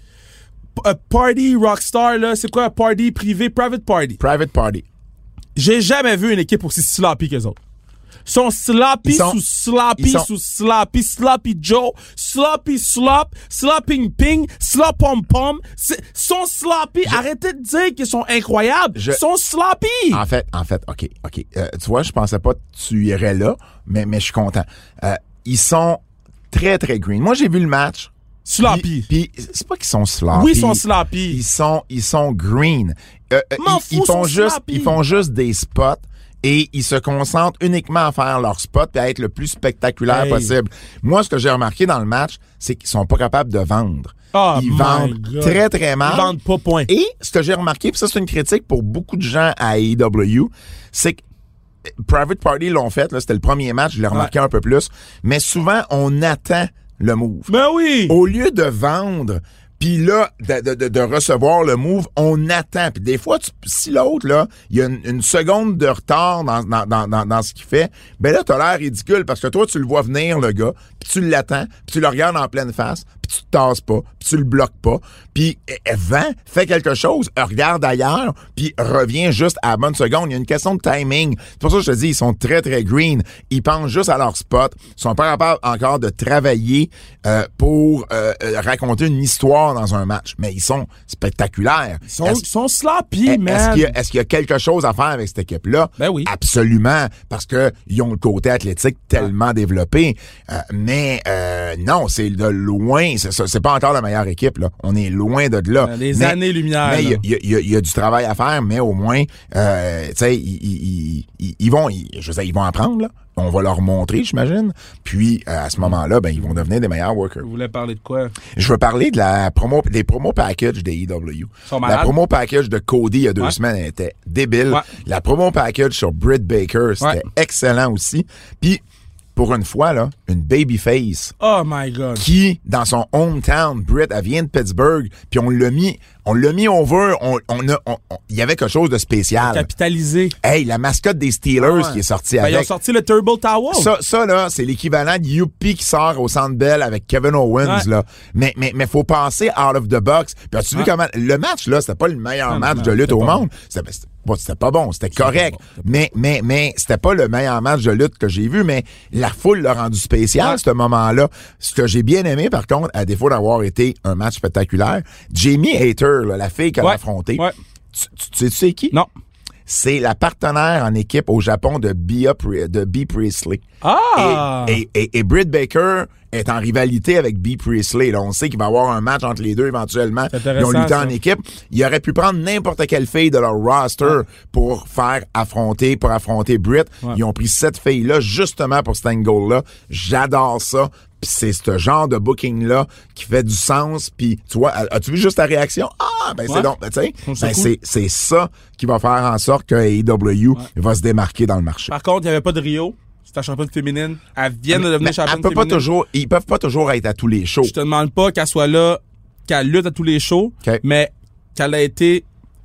P- euh, Party Rockstar, là, c'est quoi un party privé, private party? Private Party. J'ai jamais vu une équipe aussi sloppy qu'eux autres. Ils sont sloppy Ils sont- sous sloppy ils sont- sous sloppy, sloppy Joe, sloppy slop, slopping ping, slop pom pom. Ils sont sloppy. Arrêtez de dire qu'ils sont incroyables. Je- Ils sont sloppy. En fait, en fait, OK, OK. Euh, tu vois, je pensais pas que tu irais là, mais, mais je suis content. Euh, ils sont très, très green. Moi, j'ai vu le match. Sloppy. Puis, puis c'est pas qu'ils sont sloppy. Oui, ils sont sloppy. Ils sont, ils sont green. Euh, euh, M'en ils, fous, ils font sont juste, sloppy. ils font juste des spots et ils se concentrent uniquement à faire leurs spots et à être le plus spectaculaire Hey. possible. Moi, ce que j'ai remarqué dans le match, c'est qu'ils sont pas capables de vendre. Oh ils my vendent God. très, très mal. Ils vendent pas, point. Et ce que j'ai remarqué, puis ça, c'est une critique pour beaucoup de gens à A E W, c'est que Private Party l'ont fait, là, c'était le premier match, je l'ai remarqué un peu plus, mais souvent, on attend le move. Ben oui. Au lieu de vendre, puis là, de, de, de recevoir le move, on attend. Puis des fois, tu, si l'autre, là, il y a une, une seconde de retard dans, dans, dans, dans, dans ce qu'il fait, ben là, t'as l'air ridicule parce que toi, tu le vois venir, le gars, puis tu l'attends, puis tu le regardes en pleine face, puis tu te tasses pas, puis tu le bloques pas, puis eh, vend, fait quelque chose, regarde ailleurs, puis revient juste à la bonne seconde. Il y a une question de timing. C'est pour ça que je te dis, ils sont très, très green. Ils pensent juste à leur spot. Ils sont pas capables encore de travailler euh, pour euh, raconter une histoire dans un match. Mais ils sont spectaculaires. Ils sont, Est-ce- ils sont sloppy, est-ce man. qu'il y a, est-ce qu'il y a quelque chose à faire avec cette équipe-là? Ben oui. Absolument, parce que ils ont le côté athlétique tellement développé. Euh, mais euh, non, c'est de loin, c'est, ça, c'est pas encore la meilleure équipe. Là. On est loin de là. Euh, Des Mais- années-lumière. mais il y là. a, il y a- il y a- il y a du travail à faire, mais au moins, euh, tu sais, ils, ils, ils, ils vont, ils, je sais, ils vont apprendre, là. On va leur montrer, j'imagine. Puis, euh, à ce moment-là, ben, ils vont devenir des meilleurs workers. Vous voulez parler de quoi? Je veux parler de la promo, des promo packages des E W. sont La malades. promo package de Cody il y a deux Ouais. semaines elle était débile. Ouais. La promo package sur Britt Baker, c'était Ouais. excellent aussi. Puis, pour une fois, là, une babyface Oh my God. qui, dans son hometown, Britt, elle vient de Pittsburgh, puis on l'a mis, on l'a mis over, on, on a, on- on- il y avait quelque chose de spécial. Capitalisé. Hey, la mascotte des Steelers Ouais. qui est sortie Ben, ils ont avec. sorti le Turbo Tower. Ça, ça, là, c'est l'équivalent de Youpi qui sort au Centre Bell avec Kevin Owens, Ouais. là. Mais, mais, mais faut passer out of the box. Puis as-tu vu Ouais. comment, le match, là, c'était pas le meilleur Non, match non, de lutte c'était au pas monde. C'était, c'était, bon, c'était pas bon, c'était correct. Mais, mais, mais, c'était pas le meilleur match de lutte que j'ai vu, mais la foule l'a rendu spécial, Ouais. ce moment-là. Ce que j'ai bien aimé, par contre, à défaut d'avoir été un match spectaculaire, Jamie Hayter, là, la fille qu'elle a Ouais. affrontée. Ouais. Tu, tu, tu sais, tu sais qui? Non. C'est la partenaire en équipe au Japon de Bea, Pri- de Bea Priestley. Ah! Et, et, et, et Britt Baker est en rivalité avec Bea Priestley. Là, on sait qu'il va y avoir un match entre les deux éventuellement. C'est Ils ont intéressant, lutté ça. en équipe. Ils auraient pu prendre n'importe quelle fille de leur roster pour faire affronter, pour affronter Britt. Ouais. Ils ont pris cette fille-là justement pour cet angle-là. J'adore ça. Puis c'est ce genre de booking-là qui fait du sens. Puis, tu vois, as-tu vu juste ta réaction? Ah, ben Ouais. c'est donc, ben, tu sais, Je trouve ça ben, cool. c'est, c'est ça qui va faire en sorte que A E W va se démarquer dans le marché. Par contre, il n'y avait pas de Rio. C'était la championne féminine. Elle vient de devenir Mais championne elle peut pas féminine. toujours, ils peuvent pas toujours être à tous les shows. Je te demande pas qu'elle soit là, qu'elle lutte à tous les shows, OK. mais qu'elle a été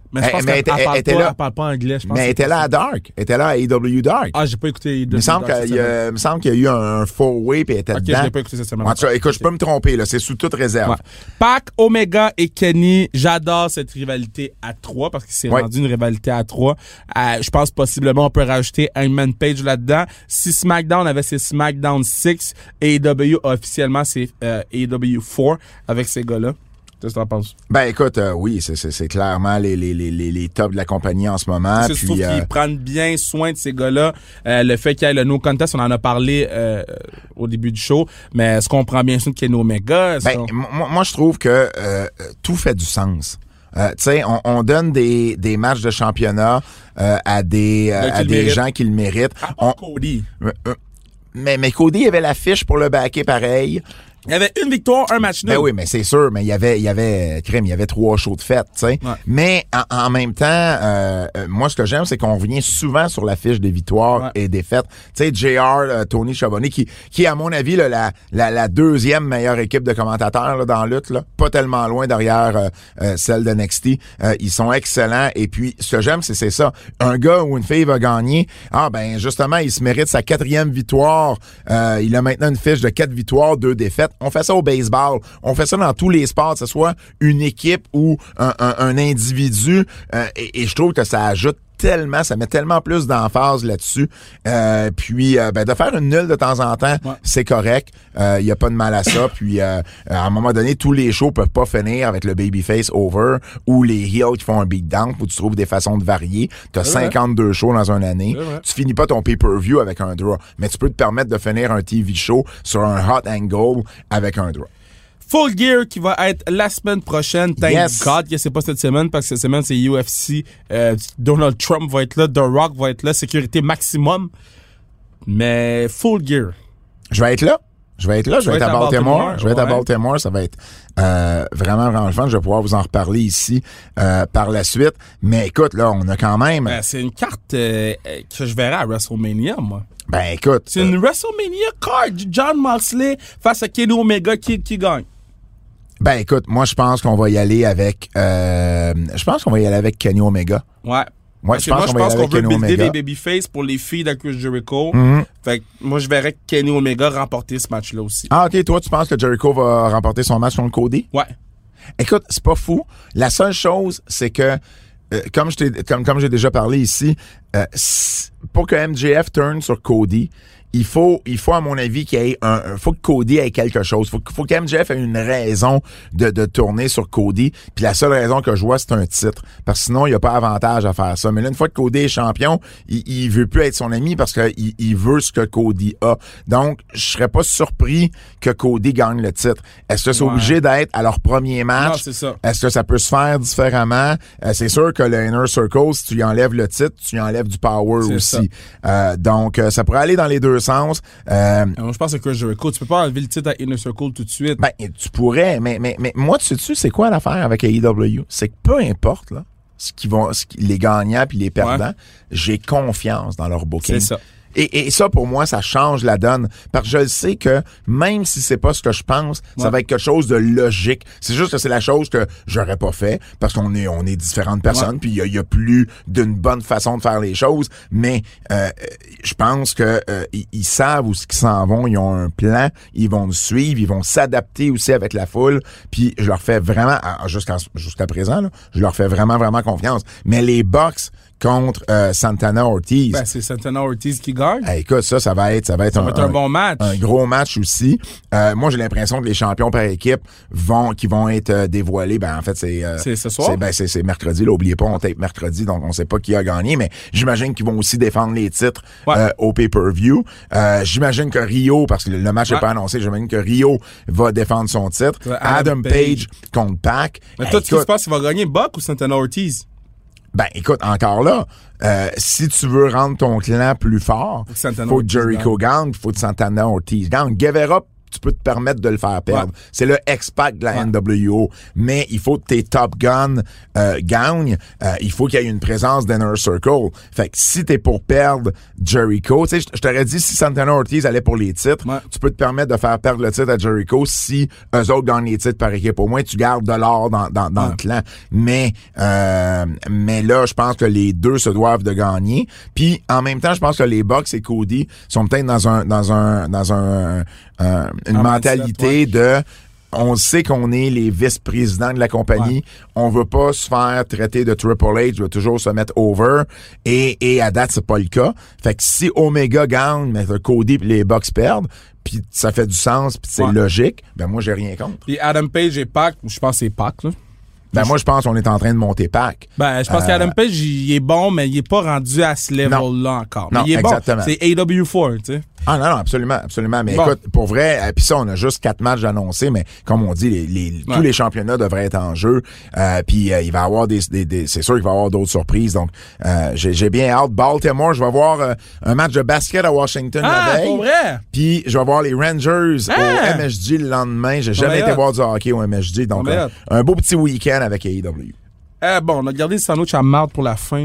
Mais je pense mais qu'elle elle parle, était pas, là. elle parle pas anglais. Je pense mais elle était là à Dark. Elle était là à A E W Dark. Ah, j'ai pas écouté. Il me semble qu'il y a, il me semble qu'il y a eu un, un four-way puis elle était Ok, dedans. je l'ai pas écouté cette semaine. En tout cas, écoute, je peux me tromper, là. C'est sous toute réserve. Ouais. Pac, Omega et Kenny, j'adore cette rivalité à trois parce que c'est Ouais. rendu une rivalité à trois. Euh, je pense possiblement on peut rajouter Hangman Page là-dedans. Si SmackDown avait ses SmackDown six, A E W officiellement c'est euh, A E W four avec ces gars-là. Qu'est-ce que t'en penses? Ben écoute, euh, oui, c'est, c'est, c'est clairement les, les, les, les, les tops de la compagnie en ce moment. C'est Puis, surtout euh, qu'ils prennent bien soin de ces gars-là. Euh, le fait qu'il y ait le no contest, on en a parlé euh, au début du show, mais est-ce qu'on prend bien soin de Kenny Omega? Est-ce ben, qu'on- moi, moi, je trouve que euh, tout fait du sens. Euh, tu sais, on, on donne des, des matchs de championnat euh, à des, euh, Là, à qui le des méritent. gens qui le méritent. À part On- Cody. euh, euh, mais, mais Cody avait la fiche pour le backer pareil. Il y avait une victoire, un match nul. Ben oui, mais c'est sûr, mais il y avait, il y avait, crème, il y avait trois shows de fête, tu sais. Ouais. Mais en, en même temps, euh, euh, moi, ce que j'aime, c'est qu'on revient souvent sur la fiche des victoires Ouais. et défaites. Tu sais, J R, euh, Tony Schiavone, qui, qui est, à mon avis, là, la, la, la deuxième meilleure équipe de commentateurs là, dans la lutte, là, pas tellement loin derrière euh, euh, celle de N X T. Euh, ils sont excellents. Et puis, ce que j'aime, c'est, c'est ça. Un gars ou une fille va gagner. Ah, ben, justement, il se mérite sa quatrième victoire. Euh, il a maintenant une fiche de quatre victoires, deux défaites. On fait ça au baseball. On fait ça dans tous les sports, que ce soit une équipe ou un, un, un individu. Euh, et, et je trouve que ça ajoute tellement, ça met tellement plus d'emphase là-dessus. Euh, puis, euh, ben, de faire une nulle de temps en temps, Ouais. c'est correct. Il euh, y a pas de mal à ça. Puis, euh, à un moment donné, tous les shows peuvent pas finir avec le babyface over ou les heels qui font un beatdown où tu trouves des façons de varier. T'as C'est vrai. cinquante-deux shows dans une année. C'est vrai. Tu finis pas ton pay-per-view avec un draw. Mais tu peux te permettre de finir un T V show sur un hot angle avec un draw. Full Gear qui va être la semaine prochaine. Thank Yes. God que c'est pas cette semaine parce que cette semaine c'est U F C. Euh, Donald Trump va être là, The Rock va être là, sécurité maximum. Mais Full Gear. Je vais être là. Je vais être là, je vais être à Baltimore. Je vais être à ouais. Baltimore. Ça va être euh, vraiment, vraiment le fun. Je vais pouvoir vous en reparler ici euh, par la suite. Mais écoute, là, on a quand même... Ben, c'est une carte euh, euh, que je verrai à WrestleMania, moi. Ben écoute... C'est une WrestleMania card. John Moxley face à Kenny Omega qui, qui gagne. Ben écoute, moi je pense qu'on va y aller avec... Euh, je pense qu'on va y aller avec Kenny Omega. Ouais. Ouais, Parce je que moi, pense je qu'on va y pense aller qu'on avec veut Kenny builder Omega. des babyface pour les filles d'Chris Jericho. Mhm. Fait que moi, je verrais Kenny Omega remporter ce match-là aussi. Ah ok, toi tu penses que Jericho va remporter son match contre Cody? Ouais. Écoute, c'est pas fou. La seule chose, c'est que, euh, comme je t'ai, comme, comme j'ai déjà parlé ici, euh, s- pour que M J F turn sur Cody, il faut, il faut à mon avis qu'il y ait un, un- faut que Cody ait quelque chose. Faut, faut que M J F ait une raison de, de tourner sur Cody. Puis la seule raison que je vois, c'est un titre. Parce que sinon, il n'y a pas avantage à faire ça. Mais là, une fois que Cody est champion, il, il veut plus être son ami parce qu'il il veut ce que Cody a. Donc, je serais pas surpris que Cody gagne le titre. Est-ce que c'est Ouais. obligé d'être à leur premier match? Non, c'est ça. Est-ce que ça peut se faire différemment? Euh, c'est sûr que le Inner Circle, si tu y enlèves le titre, tu y enlèves du power C'est aussi. Euh, donc, euh, ça pourrait aller dans les deux sens. Euh, Alors, je pense que Chris Jericho, tu peux pas enlever le titre à Inner Circle tout de suite. ben, tu pourrais, mais, mais, mais moi, tu sais, c'est quoi l'affaire avec A E W? C'est que peu importe, là, ce qui vont, ce qui- les gagnants puis les perdants, Ouais. j'ai confiance dans leur booking. C'est ça. Et, et ça, pour moi, ça change la donne. Parce que je sais que même si c'est pas ce que je pense, ça Ouais. va être quelque chose de logique. C'est juste que c'est la chose que j'aurais pas fait parce qu'on est, on est différentes personnes. Ouais. Puis il y a, il y a plus d'une bonne façon de faire les choses. Mais euh, je pense que euh, ils, ils savent où ce qu'ils s'en vont. Ils ont un plan. Ils vont le suivre. Ils vont s'adapter aussi avec la foule. Puis je leur fais vraiment, à- jusqu'à jusqu'à présent, là, je leur fais vraiment, vraiment confiance. Mais les Bucks contre euh, Santana Ortiz. Ben, c'est Santana Ortiz qui gagne. Eh, écoute, ça, ça va être, ça va être, Ça un, va être un bon match. un gros match aussi. Euh, moi, j'ai l'impression que les champions par équipe vont, qui vont être euh, dévoilés. Ben, en fait, c'est, euh, C'est ce soir? C'est, ben, c'est, c'est mercredi. Là, oubliez pas, on tape mercredi, donc on sait pas qui a gagné, mais j'imagine qu'ils vont aussi défendre les titres Ouais. euh, au pay-per-view. Euh, j'imagine que Rio, parce que le, le match n'est Ouais. pas annoncé, j'imagine que Rio va défendre son titre. Ouais, Adam, Adam Page. Page contre Pac. Mais Eh, toi, tu écoute, penses qu'il va gagner Buck ou Santana Ortiz? Ben, écoute, encore là, euh, si tu veux rendre ton clan plus fort, Faut que Santana faut que Ortiz Jericho gagne, faut que Santana Ortiz gagne. Guevara tu peux te permettre de le faire perdre. Ouais. C'est le X-Pac de la ouais. N W O. Mais il faut que tes Top Guns euh, gagnent. Euh, il faut qu'il y ait une présence d'Inner Circle. Fait que si t'es pour perdre Jericho, tu sais, je t'aurais dit si Santana Ortiz allait pour les titres, ouais. tu peux te permettre de faire perdre le titre à Jericho si eux autres gagnent les titres par équipe. Au moins, tu gardes de l'or dans, dans, dans ouais. le clan. Mais, euh, mais là, je pense que les deux se doivent de gagner. Puis, en même temps, je pense que les Bucks et Cody sont peut-être dans un, dans un, dans un, euh, une en mentalité de on sait qu'on est les vice-présidents de la compagnie. Ouais. On veut pas se faire traiter de Triple H, on veut toujours se mettre over. Et, et à date, c'est pas le cas. Fait que si Omega gagne, mais Cody et les Bucks perdent, puis ça fait du sens, puis c'est ouais. logique, ben moi, j'ai rien contre. Puis Adam Page et Pac, je pense que c'est Pac, là. Ben moi, je pense qu'on est en train de monter Pac. Ben, je pense euh, qu'Adam Page, il est bon, mais il est pas rendu à ce level-là encore. Mais non, il est exactement. bon. C'est A W quatre, tu sais. Ah non, non, absolument, absolument. Mais bon. écoute, pour vrai, euh, puis ça, on a juste quatre matchs annoncés, mais comme on dit, les, les, ouais. tous les championnats devraient être en jeu. Euh, puis euh, il va y avoir des, des, des c'est sûr qu'il va y avoir d'autres surprises. Donc, euh, j'ai, j'ai bien hâte. Baltimore, je vais voir euh, un match de basket à Washington ah, la veille. Pour vrai? Puis je vais voir les Rangers ah. au M S G le lendemain. J'ai jamais été voir du hockey au M S G. Donc, euh, un beau petit week-end avec A E W. Eh bon, on a gardé le sandwich à marde pour la fin.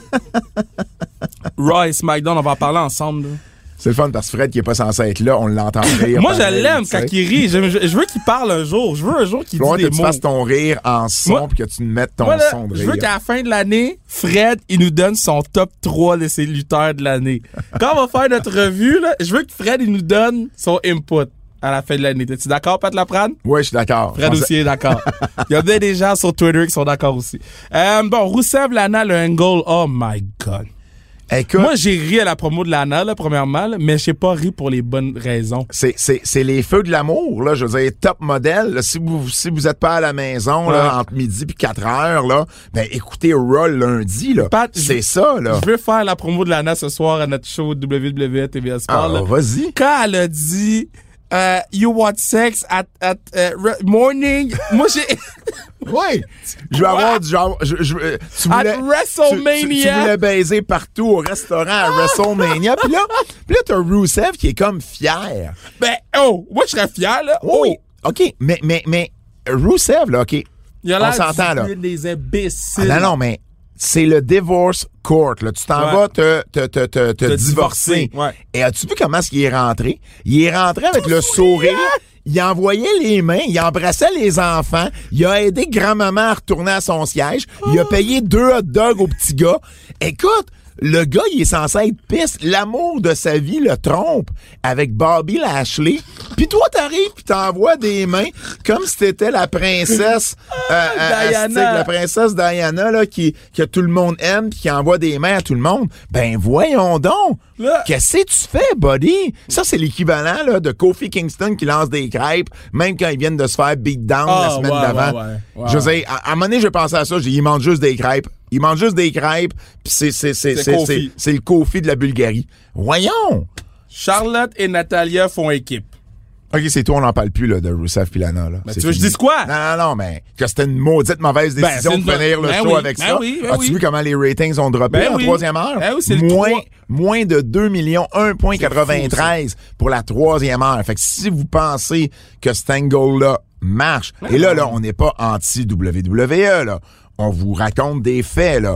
Raw et SmackDown, on va en parler ensemble. Là. C'est le fun parce que Fred qui est pas censé être là, on l'entend rire. Moi, je l'aime quand il rit. Je, je, je veux qu'il parle un jour. Je veux un jour qu'il dise des que mots. tu fasses ton rire en son puis que tu mettes ton voilà, son de rire. Je veux qu'à la fin de l'année, Fred, il nous donne son top trois de ses lutteurs de l'année. Quand on va faire notre revue, là, je veux que Fred, il nous donne son input à la fin de l'année. Es-tu d'accord, Pat Laprade? Oui, je suis d'accord. Fred aussi est d'accord. Il y a bien des gens sur Twitter qui sont d'accord aussi. Euh, bon, Rusev, Lana, le angle. Oh my God. Écoute, moi, j'ai ri à la promo de Lana, là, premièrement, là, mais j'ai pas ri pour les bonnes raisons. C'est, c'est, c'est les feux de l'amour, là. Je veux dire, top modèle. Là, si vous, si vous êtes pas à la maison, ouais. là, entre midi puis quatre heures, là, ben, écoutez Raw lundi, là. Pat, c'est je, ça, là. Je veux faire la promo de Lana ce soir à notre show W W E T V S Sport, ah, là. Vas-y. Quand elle a dit, Uh, you want sex at, at uh, re- morning? Moi, j'ai... Oui! Je vais avoir du genre... Je, je, tu voulais, at WrestleMania! Tu, tu, tu voulais baiser partout au restaurant à WrestleMania. Puis là, puis là, t'as Rusev qui est comme fier. Ben, oh! Moi, je serais fier, là. Oui! Oh. OK, mais, mais, mais Rusev, là, OK. Il a on s'entend, là. des imbéciles. Ah, non, non, mais... C'est le divorce court. Là. Tu t'en ouais. vas te, te, te, te, te divorcer. Ouais. Et as-tu vu comment est-ce qu'il est rentré? Il est rentré avec le sourire. Il envoyait les mains. Il embrassait les enfants. Il a aidé grand-maman à retourner à son siège. Il a payé deux hot dogs au petit gars. Écoute, le gars, il est censé être pisse. L'amour de sa vie le trompe avec Bobby Lashley. Puis toi, t'arrives puis t'envoies des mains comme si t'étais la princesse euh, euh, Diana. La princesse Diana là, qui, que tout le monde aime puis qui envoie des mains à tout le monde. Ben voyons donc. Là. Qu'est-ce que tu fais, buddy? Ça, c'est l'équivalent là, de Kofi Kingston qui lance des crêpes, même quand ils viennent de se faire beat down oh, la semaine ouais, d'avant. Ouais, ouais, ouais. Je veux dire, à, à un moment donné, je pensais à ça, j'ai dit, il mange juste des crêpes. Il mange juste des crêpes, puis c'est, c'est, c'est, c'est, c'est, c'est, c'est le Kofi de la Bulgarie. Voyons! Charlotte et Natalia font équipe. OK, c'est toi, on n'en parle plus là, de Rusev puis Lana. Là. Ben, tu veux que je dise quoi? Non, non, non, mais que c'était une maudite mauvaise décision ben, de finir le ben show oui, avec ben ça. Oui, ben As-tu oui. vu comment les ratings ont droppé ben en oui. troisième heure? Ben oui, c'est moins, le moins de deux millions, un virgule quatre-vingt-treize pour la troisième heure. Fait que si vous pensez que cet angle-là marche, ben et là, là, on n'est pas anti-W W E, là. On vous raconte des faits, là.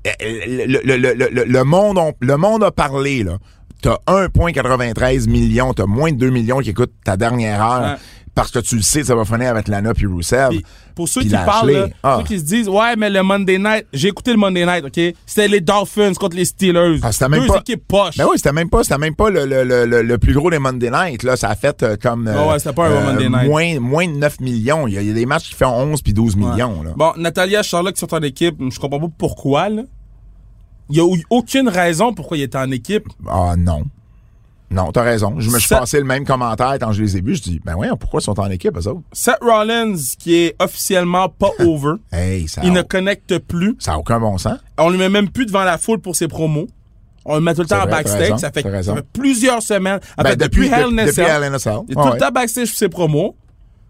Le, le, le, le, le, monde, on, le monde a parlé, là. T'as un virgule quatre-vingt-treize millions, t'as moins de deux millions qui écoutent ta dernière heure. Ouais. Parce que tu le sais, ça va finir avec Lana puis Rusev. Puis, pour ceux qui parlent, là, ah. ceux qui se disent, ouais, mais le Monday Night, j'ai écouté le Monday Night, OK? C'était les Dolphins contre les Steelers. Ah, c'était même Deux pas, équipes poches. Ben oui, c'était même pas, c'était même pas le, le, le, le plus gros des Monday Night, là. Ça a fait euh, comme, euh, oh ouais, c'était pas un euh, Monday Night. Moins, moins de neuf millions. Il y, a, il y a des matchs qui font onze puis douze ouais. millions, là. Bon, Natalia, Charlotte qui sont en équipe, je comprends pas pourquoi, là. Il y a eu aucune raison pourquoi ils étaient en équipe. Ah, non. Non, t'as raison. Je me suis passé le même commentaire quand je les ai vus. Je dis, ben ouais, pourquoi ils sont en équipe, eux autres? Seth Rollins, qui est officiellement pas over. Hey, ça il a... ne connecte plus. Ça n'a aucun bon sens. On le met même plus devant la foule pour ses promos. On le met tout le temps en backstage. Raison, ça, fait, ça fait plusieurs semaines. En ben, fait, depuis, depuis Hell in a Cell. Depuis Hell in a Cell. Il est tout le temps backstage pour ses promos.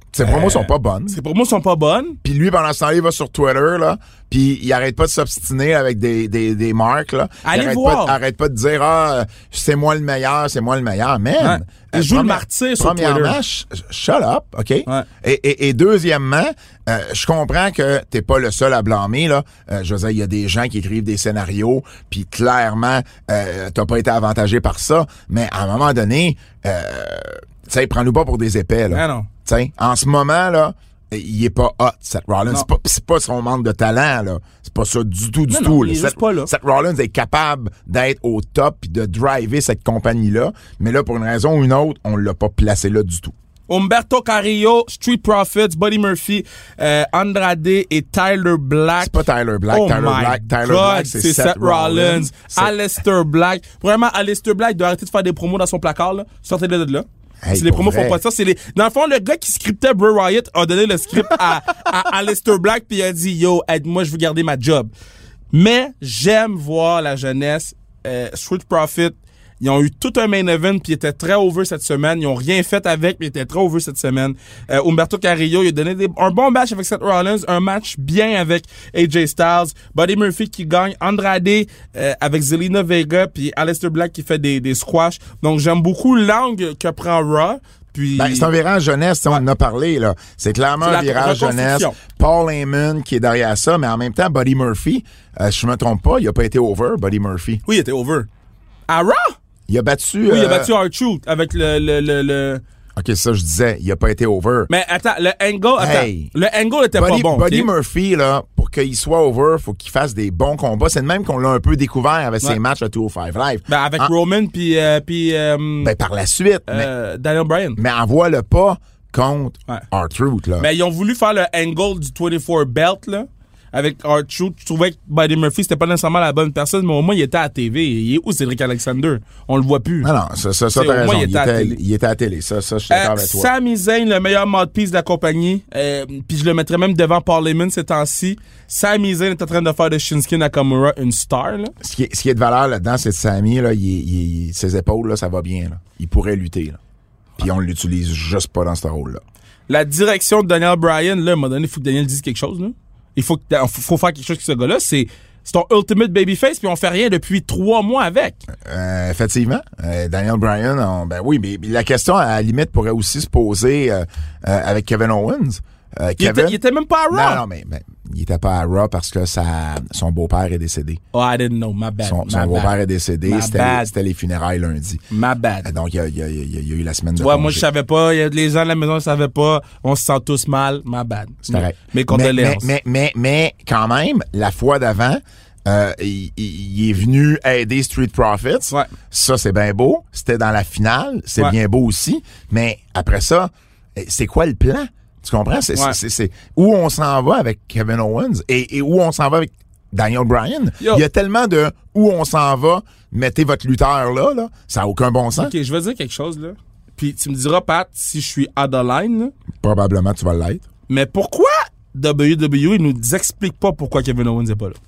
Ses promos euh, sont pas bonnes. Ses promos sont pas bonnes. Puis lui, pendant ce temps-là, il va sur Twitter, là, puis il arrête pas de s'obstiner avec des, des, des marques, là. Allez il arrête voir. Pas de, arrête pas de dire, ah, c'est moi le meilleur, c'est moi le meilleur. Man! Ouais. Il euh, joue le première- martyr sur Premièrement, Twitter. sh- shut up, OK? Ouais. Et, et, et deuxièmement, euh, je comprends que t'es pas le seul à blâmer, là. Euh, je veux dire, il y a des gens qui écrivent des scénarios, puis clairement, euh, t'as pas été avantagé par ça, mais à un moment donné, euh, tu sais, prends-nous pas pour des épais, là. Ah non. T'sais, en ce moment, là, il est pas hot, Seth Rollins. Non. C'est pas, c'est pas son manque de talent, là. C'est pas ça du tout, du Non, tout. non, là. il est Seth, juste pas là. Seth Rollins est capable d'être au top puis de driver cette compagnie-là. Mais là, pour une raison ou une autre, on l'a pas placé là du tout. Humberto Carrillo, Street Profits, Buddy Murphy, euh, Andrade et Tyler Black. C'est pas Tyler Black. Oh Tyler my Black. Tyler God, Black, c'est, c'est Seth, Seth Rollins. C'est- Aleister Black. Vraiment, Aleister Black doit arrêter de faire des promos dans son placard, là. Sortez-le de là. Hey, si les pour promos vrai. font pas ça, c'est les... Dans le fond, le gars qui scriptait Bray Wyatt a donné le script à, à Aleister Black puis il a dit, yo, aide-moi, je veux garder ma job. Mais, j'aime voir la jeunesse, euh, Street Profit. Ils ont eu tout un main event puis ils étaient très over cette semaine. Ils ont rien fait avec, mais ils étaient très over cette semaine. Euh, Humberto Carrillo, il a donné des, un bon match avec Seth Rollins, un match bien avec A J Styles, Buddy Murphy qui gagne, Andrade euh, avec Zelina Vega puis Aleister Black qui fait des, des squash. Donc j'aime beaucoup l'angle que prend Raw. Puis Ben, c'est un virage jeunesse, tu sais, on en a parlé, là. C'est clairement C'est un la virage jeunesse. reconstruction. Paul Heyman qui est derrière ça, mais en même temps, Buddy Murphy, euh, si je me trompe pas, il a pas été over, Buddy Murphy. oui, il était over. À Raw? Il a battu... Oui, il a euh, battu R-Truth avec le, le, le, le... OK, c'est ça, je disais, il a pas été over. Mais attends, le angle, attends. Hey. Le angle était Buddy, pas bon. Buddy ok? Murphy, là, pour qu'il soit over, faut qu'il fasse des bons combats. C'est de même qu'on l'a un peu découvert avec Ouais. ses matchs à deux cent cinq Live. Ben, avec En- Roman puis euh, puis euh, ben, par la suite. mais, euh, Daniel Bryan. mais envoie-le pas contre Ouais. R-Truth, là. Mais ils ont voulu faire le angle du vingt-quatre belt, là, avec R-Truth. Je trouvais que Buddy Murphy, c'était pas nécessairement la bonne personne, mais au moins, il était à la T V. Il est où Cédric Alexander? On le voit plus. Non, non, ça, ça, ça C'est t'as au raison. moins, il Il était à la était, télé. il était à la télé. Ça, ça, je suis d'accord Euh, avec toi. Sami Zayn, le meilleur mouthpiece de la compagnie, euh, puis je le mettrais même devant Paul Heyman ces temps-ci. Sami Zayn est en train de faire de Shinsuke Nakamura une star, là. Ce qui, est, ce qui est de valeur là-dedans, c'est de Sammy, là, il, il, il- ses épaules, là, ça va bien, là. Il pourrait lutter, là. Puis on l'utilise juste pas dans ce rôle-là. La direction de Daniel Bryan, là, à un moment donné, il faut que Daniel dise quelque chose, là. Il faut, que, faut, faut faire quelque chose avec ce gars-là. C'est, c'est ton ultimate babyface, puis on fait rien depuis trois mois avec. Euh, effectivement. Euh, Daniel Bryan, on- ben oui, mais, mais la question, à la limite, pourrait aussi se poser euh, euh, avec Kevin Owens. Euh, Il, Kevin, était, il était même pas à Raw. Non, non, mais, mais il était pas à Raw parce que sa, son beau-père est décédé. Oh, I didn't know. My bad. Son, my son bad. beau-père est décédé. My C'était, bad. c'était les funérailles lundi. My bad. Donc, il y a, il y a- il y a- il y a eu la semaine de Ouais, congé. moi, je savais pas. Il y a- Les gens à la maison ne savaient pas. On se sent tous mal. My bad. C'est correct. Mes condoléances. Mais, mais, mais, mais, quand même, la fois d'avant, euh, il, il- il est venu aider Street Profits. Ouais. Ça, c'est bien beau. C'était dans la finale. C'est Ouais. bien beau aussi. Mais après ça, eh, c'est quoi le plan? Tu comprends? C'est, Ouais. c'est, c'est, c'est où on s'en va avec Kevin Owens et, et où on s'en va avec Daniel Bryan. Yo. Il y a tellement de où on s'en va, mettez votre lutteur là, là. Ça n'a aucun bon sens. OK, je vais dire quelque chose, là. Puis tu me diras, Pat, si je suis out of line, là. Probablement, tu vas l'être. Mais pourquoi W W E ne nous explique pas pourquoi Kevin Owens n'est pas là?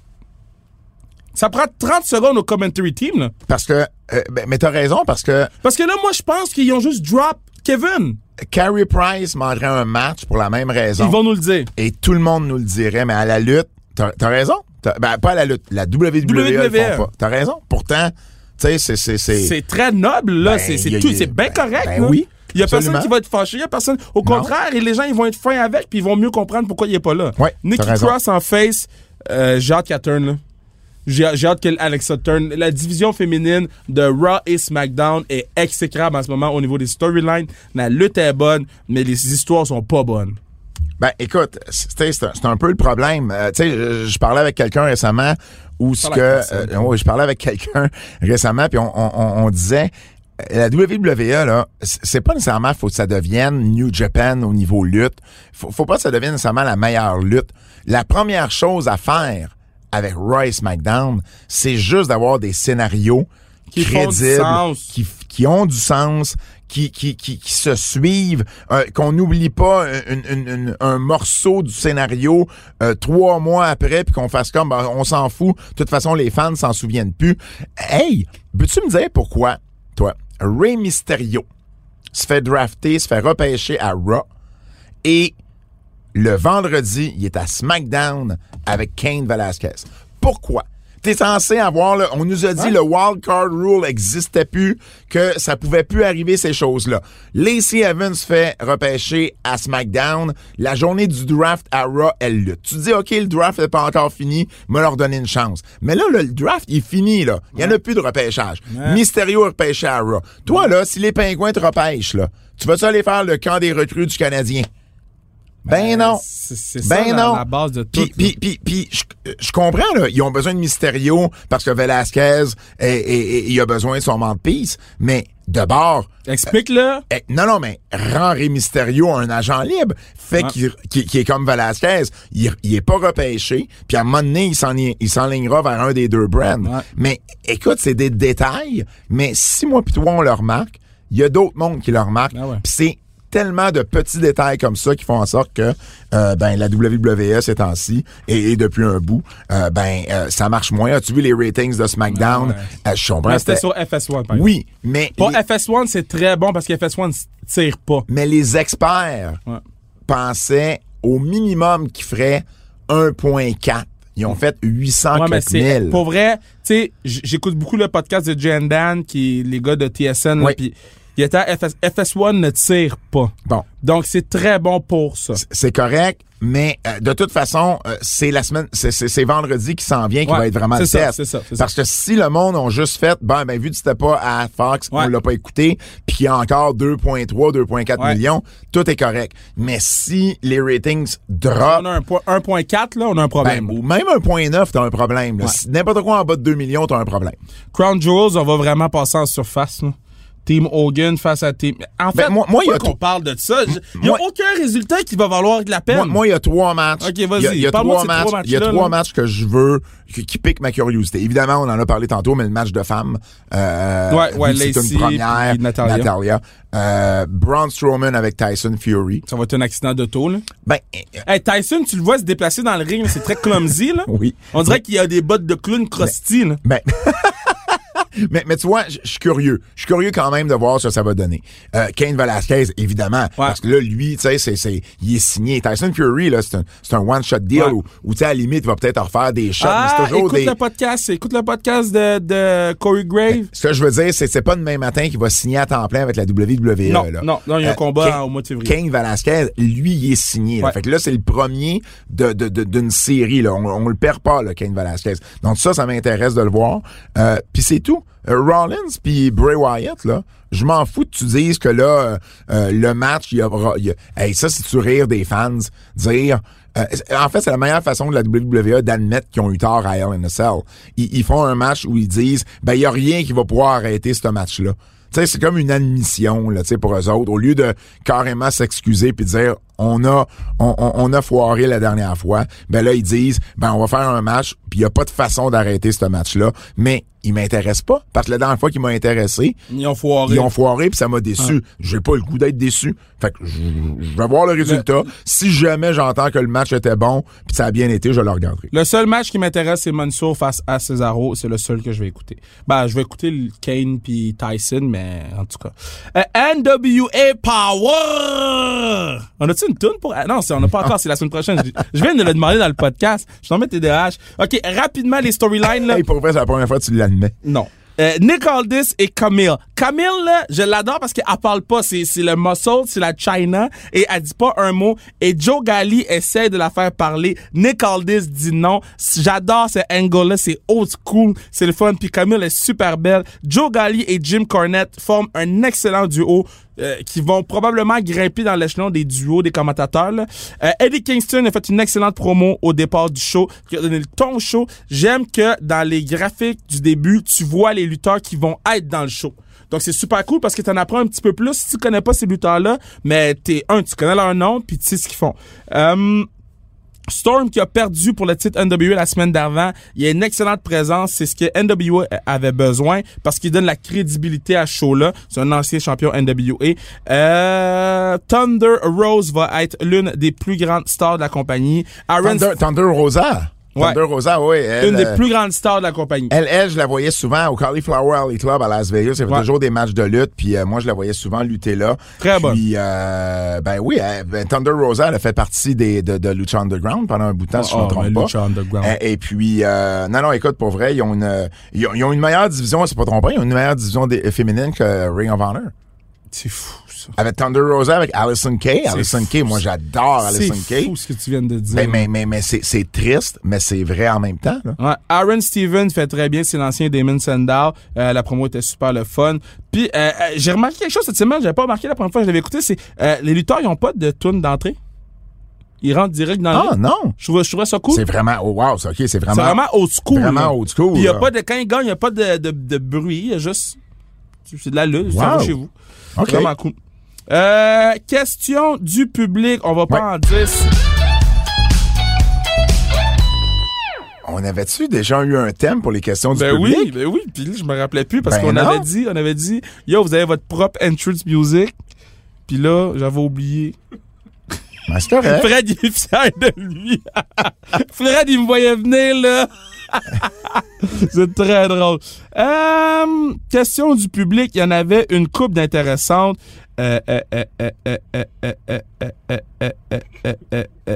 Ça prend trente secondes au commentary team, là. Parce que, euh, ben, mais t'as raison, parce que Parce que là, moi, je pense qu'ils ont juste drop Kevin. Carey Price demanderait un match pour la même raison. Ils vont nous le dire. Et tout le monde nous le dirait, mais à la lutte, t'as, t'as raison. T'as- ben, pas à la lutte. La W W E, W W E. le font pas. T'as raison. Pourtant, tu sais, c'est, c'est, c'est, C'est très noble, là. Ben, c'est c'est y a- tout. y a- C'est bien ben, correct, ben là. oui, Il y a absolument. personne qui va être fâché. Il y a personne. Au Non. contraire, et les gens, ils vont être fins avec, puis ils vont mieux comprendre pourquoi il est pas là. Ouais, Nikki t'as raison. Cross en face, euh, j'ai hâte qu'elle turn, là. J'ai j'ai hâte qu'Alexa turn. La division féminine de Raw et SmackDown est exécrable en ce moment au niveau des storylines. La lutte est bonne, mais les histoires sont pas bonnes. Ben, écoute, c'est, c'est, un, c'est un peu le problème. Euh, tu sais, je, je parlais avec quelqu'un récemment où ce Parle que, avec personne. euh, ouais, je parlais avec quelqu'un récemment puis on, on, on, on disait, euh, la W W E là, c'est c'est pas nécessairement faut que ça devienne New Japan au niveau lutte. Faut, faut pas que ça devienne nécessairement la meilleure lutte. La première chose à faire avec Raw et SmackDown, c'est juste d'avoir des scénarios Qui font du crédibles, sens. qui, qui ont du sens, qui, qui, qui, qui se suivent, euh, qu'on n'oublie pas une- une- une- un morceau du scénario euh, trois mois après, puis qu'on fasse comme, ben, on s'en fout, de toute façon, les fans s'en souviennent plus. Hey, peux-tu me dire pourquoi, toi, Rey Mysterio se fait drafter, se fait repêcher à Raw, Et le vendredi, il est à SmackDown avec Cain Velasquez. Pourquoi? T'es censé avoir, là, on nous a dit ouais. le wild card rule existait plus, que ça pouvait plus arriver ces choses-là. Lacey Evans se fait repêcher à SmackDown. La journée du draft à Raw, elle lutte. Tu te dis, OK, le draft n'est pas encore fini, me leur donner une chance. Mais là, le draft, il est fini, là. Il y en a plus de repêchage. Ouais. Mysterio est repêché à Raw. Toi, là, si les Pingouins te repêchent, là, tu vas-tu aller faire le camp des recrues du Canadien? Ben non. C'est, c'est ben ça non. La, la base de tout. Puis, puis, puis, puis je, je comprends, là. Ils ont besoin de Mysterio parce que Velasquez, et, et, et, il a besoin de son mouthpiece. Mais, de bord. Explique-le. Euh, eh, non, non, mais rend Rey Mysterio un agent libre. Fait ouais. qu'il, qu'il, qu'il est comme Velasquez. Il, il est pas repêché. Puis, à un moment donné, il, s'en, il s'enlignera vers un des deux brands. Ouais. Mais, écoute, c'est des détails. Mais si moi pis toi, on le remarque, il y a d'autres mondes qui le remarquent. Ah ouais. Puis c'est tellement de petits détails comme ça qui font en sorte que euh, ben la W W E ces temps-ci et, et depuis un bout euh, ben euh, ça marche moins. As-tu vu les ratings de SmackDown? Ah ouais. euh, je comprends, mais c'était, c'était sur F S un. Par oui, mais pour les... F S un c'est très bon parce que F S un tire pas. Mais les experts ouais. pensaient au minimum qu'ils feraient un virgule quatre. Ils ont fait huit cent ouais, mille. Pour vrai, tu sais, j'écoute beaucoup le podcast de Jay and Dan, qui est les gars de T S N, oui. puis il était à F S, F S un ne tire pas. Bon. Donc, c'est très bon pour ça. C'est, c'est correct, mais euh, de toute façon, euh, c'est la semaine, c'est, c'est, c'est vendredi qui s'en vient qui ouais, va être vraiment c'est le ça, test. C'est ça, c'est Parce ça. que si le monde ont juste fait, ben, ben vu que c'était pas à Fox, ouais. on l'a pas écouté, puis qu'il y a encore deux virgule trois, deux virgule quatre ouais. millions, tout est correct. Mais si les ratings drop... On a un, un virgule quatre, là, on a un problème. Ben, ou même un virgule neuf, t'as un problème. Là. Ouais. Si n'importe quoi en bas de deux millions, t'as un problème. Crown Jewels, on va vraiment passer en surface, là. Team Hogan face à Team... En fait, ben, moi, moi, pourquoi y a qu'on t- parle de ça? Il n'y a moi, aucun résultat qui va valoir de la peine. Moi, moi, il y a trois matchs. OK, vas-y. Il y a, y a trois matchs. Il y a trois matchs que je veux, qui, qui piquent ma curiosité. Évidemment, on en a parlé tantôt, mais le match de femmes, euh, ouais, ouais, c'est Lacey, une première. Natalia. Natalia. Euh, Braun Strowman avec Tyson Fury. Ça va être un accident d'auto, là. Ben, hey, Tyson, tu le vois se déplacer dans le ring, c'est très clumsy, là. Oui. On dirait qu'il y a des bottes de clown crusty, là. Ben, Mais, mais tu vois, je suis curieux. Je suis curieux quand même de voir ce que ça va donner. Euh, Cain Velasquez, évidemment. Ouais. Parce que là, lui, tu sais, c'est, c'est, il est signé. Tyson Fury, là, c'est un, c'est un one-shot deal ouais. où, où tu sais, à la limite, il va peut-être refaire des shots. Ah, mais c'est toujours écoute des... le podcast. Écoute le podcast de, de Corey Grave. Ce que je veux dire, c'est c'est pas demain matin qu'il va signer à temps plein avec la W W E. Non, là. non, non, il y a un euh, combat Cain, au mois de février. Cain Velasquez, lui, il est signé. Ouais. Fait que là, c'est le premier de, de, de, d'une série. Là. On, on le perd pas, là, Cain Velasquez. Donc ça, ça m'intéresse de le voir. Euh, puis c'est tout. Euh, Rollins puis Bray Wyatt, là, je m'en fous que tu dises que là, euh, euh, le match, il y aura... Il y a, hey, ça, c'est tu rire des fans, dire... Euh, en fait, c'est la meilleure façon de la W W E d'admettre qu'ils ont eu tort à Hell in a Cell. Ils, ils font un match où ils disent, ben, il y a rien qui va pouvoir arrêter ce match-là. Tu sais, c'est comme une admission, là, tu sais, pour eux autres. Au lieu de carrément s'excuser puis dire, on a, on, on, on a foiré la dernière fois, ben là, ils disent, ben, on va faire un match puis il y a pas de façon d'arrêter ce match-là. Mais il m'intéresse pas, parce que la dernière fois qu'il m'a intéressé, ils ont foiré. Ils ont foiré, puis ça m'a déçu. Ah. J'ai pas le goût d'être déçu. Fait que je, je vais voir le résultat. Le... Si jamais j'entends que le match était bon, puis ça a bien été, je le regarderai. Le seul match qui m'intéresse, c'est Mansour face à Cesaro. C'est le seul que je vais écouter. Ben, je vais écouter le Kane puis Tyson, mais en tout cas. Euh, N W A Power! On a-tu une toune pour... Non, c'est, on n'a pas encore, c'est la semaine prochaine. Je, je viens de le demander dans le podcast. Je t'en mets T D H. OK, rapidement, les storylines, là. Hey, pour vrai, c'est la première fois que tu l'admets. Non. Euh, Nick Aldis et Camille. Camille, là, je l'adore parce qu'elle parle pas. C'est, c'est le muscle, c'est la China. Et elle dit pas un mot. Et Joe Galli essaie de la faire parler. Nick Aldis dit non. J'adore ce angle-là. C'est old school. C'est le fun. Puis Camille est super belle. Joe Galli et Jim Cornette forment un excellent duo. Euh, qui vont probablement grimper dans l'échelon des duos des commentateurs. Là. Euh, Eddie Kingston a fait une excellente promo au départ du show, qui a donné le ton au show. J'aime que dans les graphiques du début, tu vois les lutteurs qui vont être dans le show. Donc c'est super cool parce que t'en apprends un petit peu plus si tu connais pas ces lutteurs-là, mais t'es un, tu connais leur nom, puis tu sais ce qu'ils font. Euh, Storm qui a perdu pour le titre N W A la semaine d'avant, il y a une excellente présence, c'est ce que N W A avait besoin parce qu'il donne la crédibilité à ce show-là. C'est un ancien champion N W A. Euh, Thunder Rose va être l'une des plus grandes stars de la compagnie. Aaron Thunder, Thunder Rosa? Ouais. Thunder Rosa, oui. Elle, Une des euh, plus grandes stars de la compagnie. Elle, elle, je la voyais souvent au Cauliflower Alley Club à Las Vegas. Il y avait Ouais. toujours des matchs de lutte, puis euh, moi, je la voyais souvent lutter là. Très bonne. Puis, euh, ben oui, elle, ben, Thunder Rosa, elle a fait partie des, de, de Lucha Underground pendant un bout de temps, si je ne Oh, me trompe mais pas. Lucha Underground. Et, et puis, euh, non, non, écoute, pour vrai, ils ont une, ils ont, ils ont une meilleure division, c'est pas trompé, ils ont une meilleure division des, féminine que Ring of Honor. C'est fou, ça. Avec Thunder Rosa, avec Allison Kay. Allison fou, Kay, moi, j'adore Allison C'est Kay. fou ce que tu viens de dire. Ben, mais, mais, mais c'est, c'est triste, mais c'est vrai en même temps, là. Ouais, Aaron Stevens fait très bien, c'est l'ancien Damon Sandow. Euh, la promo était super le fun. Puis euh, euh, j'ai remarqué quelque chose cette semaine, j'avais pas remarqué la première fois que je l'avais écouté, c'est euh, les lutteurs ils ont pas de tune d'entrée. Ils rentrent direct dans le Ah, ring. non. Je trouvais, je trouvais ça cool. C'est vraiment, oh, wow, c'est ok, c'est vraiment. C'est vraiment old school. Vraiment là. old school, Puis il y a là. pas de quand ils gagnent, il y a pas de, de, de bruit, il y a juste c'est de la lutte, ça Wow. va chez vous. Ok. C'est vraiment cool. Euh, question du public, on va pas Ouais. en dix. On avait-tu déjà eu un thème pour les questions du Ben public? oui, ben oui, puis là, je me rappelais plus parce Ben qu'on non. avait dit, on avait dit, yo, vous avez votre propre entrance music. Puis là, j'avais oublié. Ben, c'est correct. Fred, il est fier de lui. Fred, il me voyait venir, là. C'est très drôle. Euh, question du public, il y en avait une couple d'intéressantes. Euh, euh, euh, euh, euh, euh, euh, euh, euh, euh, euh, euh, euh, euh.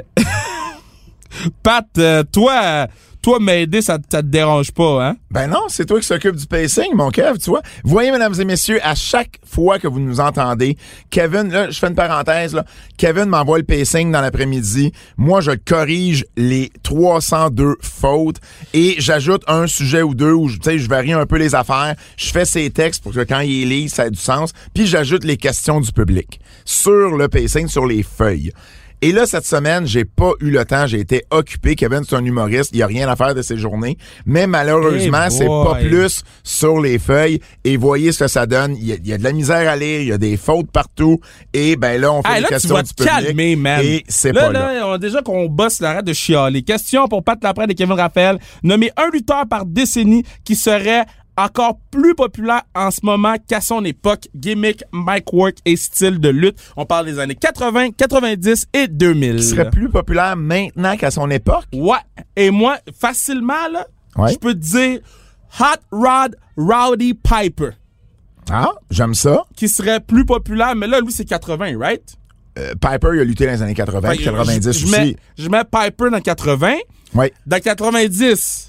Pat, euh, toi, toi m'aider, ça, ça te dérange pas, hein? Ben non, c'est toi qui s'occupe du pacing, mon Kev, tu vois. Vous voyez, mesdames et messieurs, à chaque fois que vous nous entendez, Kevin, là, je fais une parenthèse, là, Kevin m'envoie le pacing dans l'après-midi. Moi, je corrige les trois cent deux fautes et j'ajoute un sujet ou deux où, tu sais, je varie un peu les affaires. Je fais ces textes pour que quand il lit, ça ait du sens. Puis j'ajoute les questions du public sur le pacing, sur les feuilles. Et là, cette semaine, j'ai pas eu le temps, j'ai été occupé. Kevin, c'est un humoriste, il y a rien à faire de ses journées. Mais malheureusement, Hey c'est boy. pas plus sur les feuilles. Et voyez ce que ça donne. Il y a, il y a de la misère à lire, il y a des fautes partout. Et ben là, on fait Hey, des là, tu questions vas du te public. calmer, man. Et c'est là, pas là. là. On a déjà qu'on bosse l'arrête de chialer. Question pour Pat Laprade et Kevin Raphaël. Nommez un lutteur par décennie qui serait encore plus populaire en ce moment qu'à son époque. Gimmick, mic work et style de lutte. On parle des années quatre-vingts, quatre-vingt-dix et deux mille. Qui serait plus populaire maintenant qu'à son époque? Ouais. Et moi, facilement, là, Ouais. je peux te dire Hot Rod Rowdy Piper, Ah, j'aime ça. qui serait plus populaire, mais là, lui, c'est quatre-vingts, right? Euh, Piper, il a lutté dans les années quatre-vingts, Fait que quatre-vingt-dix je, je aussi. mets, je mets Piper dans quatre-vingts. Oui. Dans quatre-vingt-dix,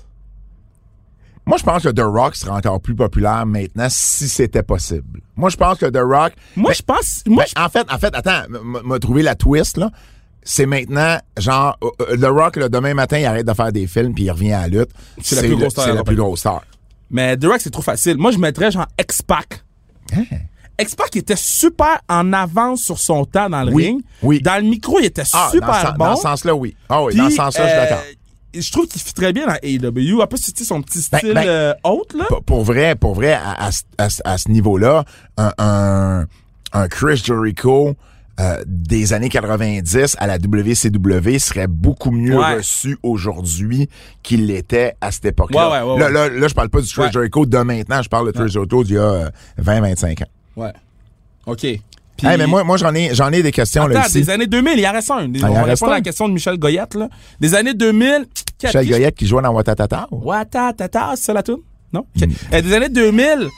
Moi, je pense que The Rock serait encore plus populaire maintenant si c'était possible. Moi, je pense que The Rock... moi, Ben, je pense... Moi, Ben, en fait, en fait, attends, m- m'a trouvé la twist, là. C'est maintenant, genre, euh, euh, The Rock, le demain matin, il arrête de faire des films puis il revient à la lutte. C'est la plus grosse star C'est de la la plus compagnie. grosse star. mais The Rock, c'est trop facile. Moi, je mettrais genre X-Pac. Hein? X-Pac était super en avance sur son temps dans le Oui, ring. oui. Dans le micro, il était Ah, super dans, ce- bon. dans ce sens-là, oui. Ah oui, Puis, dans ce sens-là, je suis euh, d'accord. Je trouve qu'il fit très bien dans A E W. Après, c'est son petit Ben, style ben, euh, haute, là. Pour, pour vrai, pour vrai, à, à, ce- à ce- à ce niveau-là, un, un, un Chris Jericho euh, des années quatre-vingt-dix à la W C W serait beaucoup mieux Ouais. reçu aujourd'hui qu'il l'était à cette époque-là. Ouais, ouais, ouais, là, ouais. là, là, je parle pas du Chris Ouais. Jericho de maintenant, je parle de Chris Jericho d'il y a euh, vingt à vingt-cinq ans. Ouais. OK. Puis, Hey, mais moi, moi j'en ai, j'en ai des questions là attends, ici. des années deux mille, il en reste un. Des- Ah, il on en va reste répondre à un? la question de Michel Goyette, là. Des années deux mille... qui- Michel qui- Goyette qui jouait dans Watatata. Watatata, c'est ça la toune? Non? Hmm. OK. Euh, des années deux mille...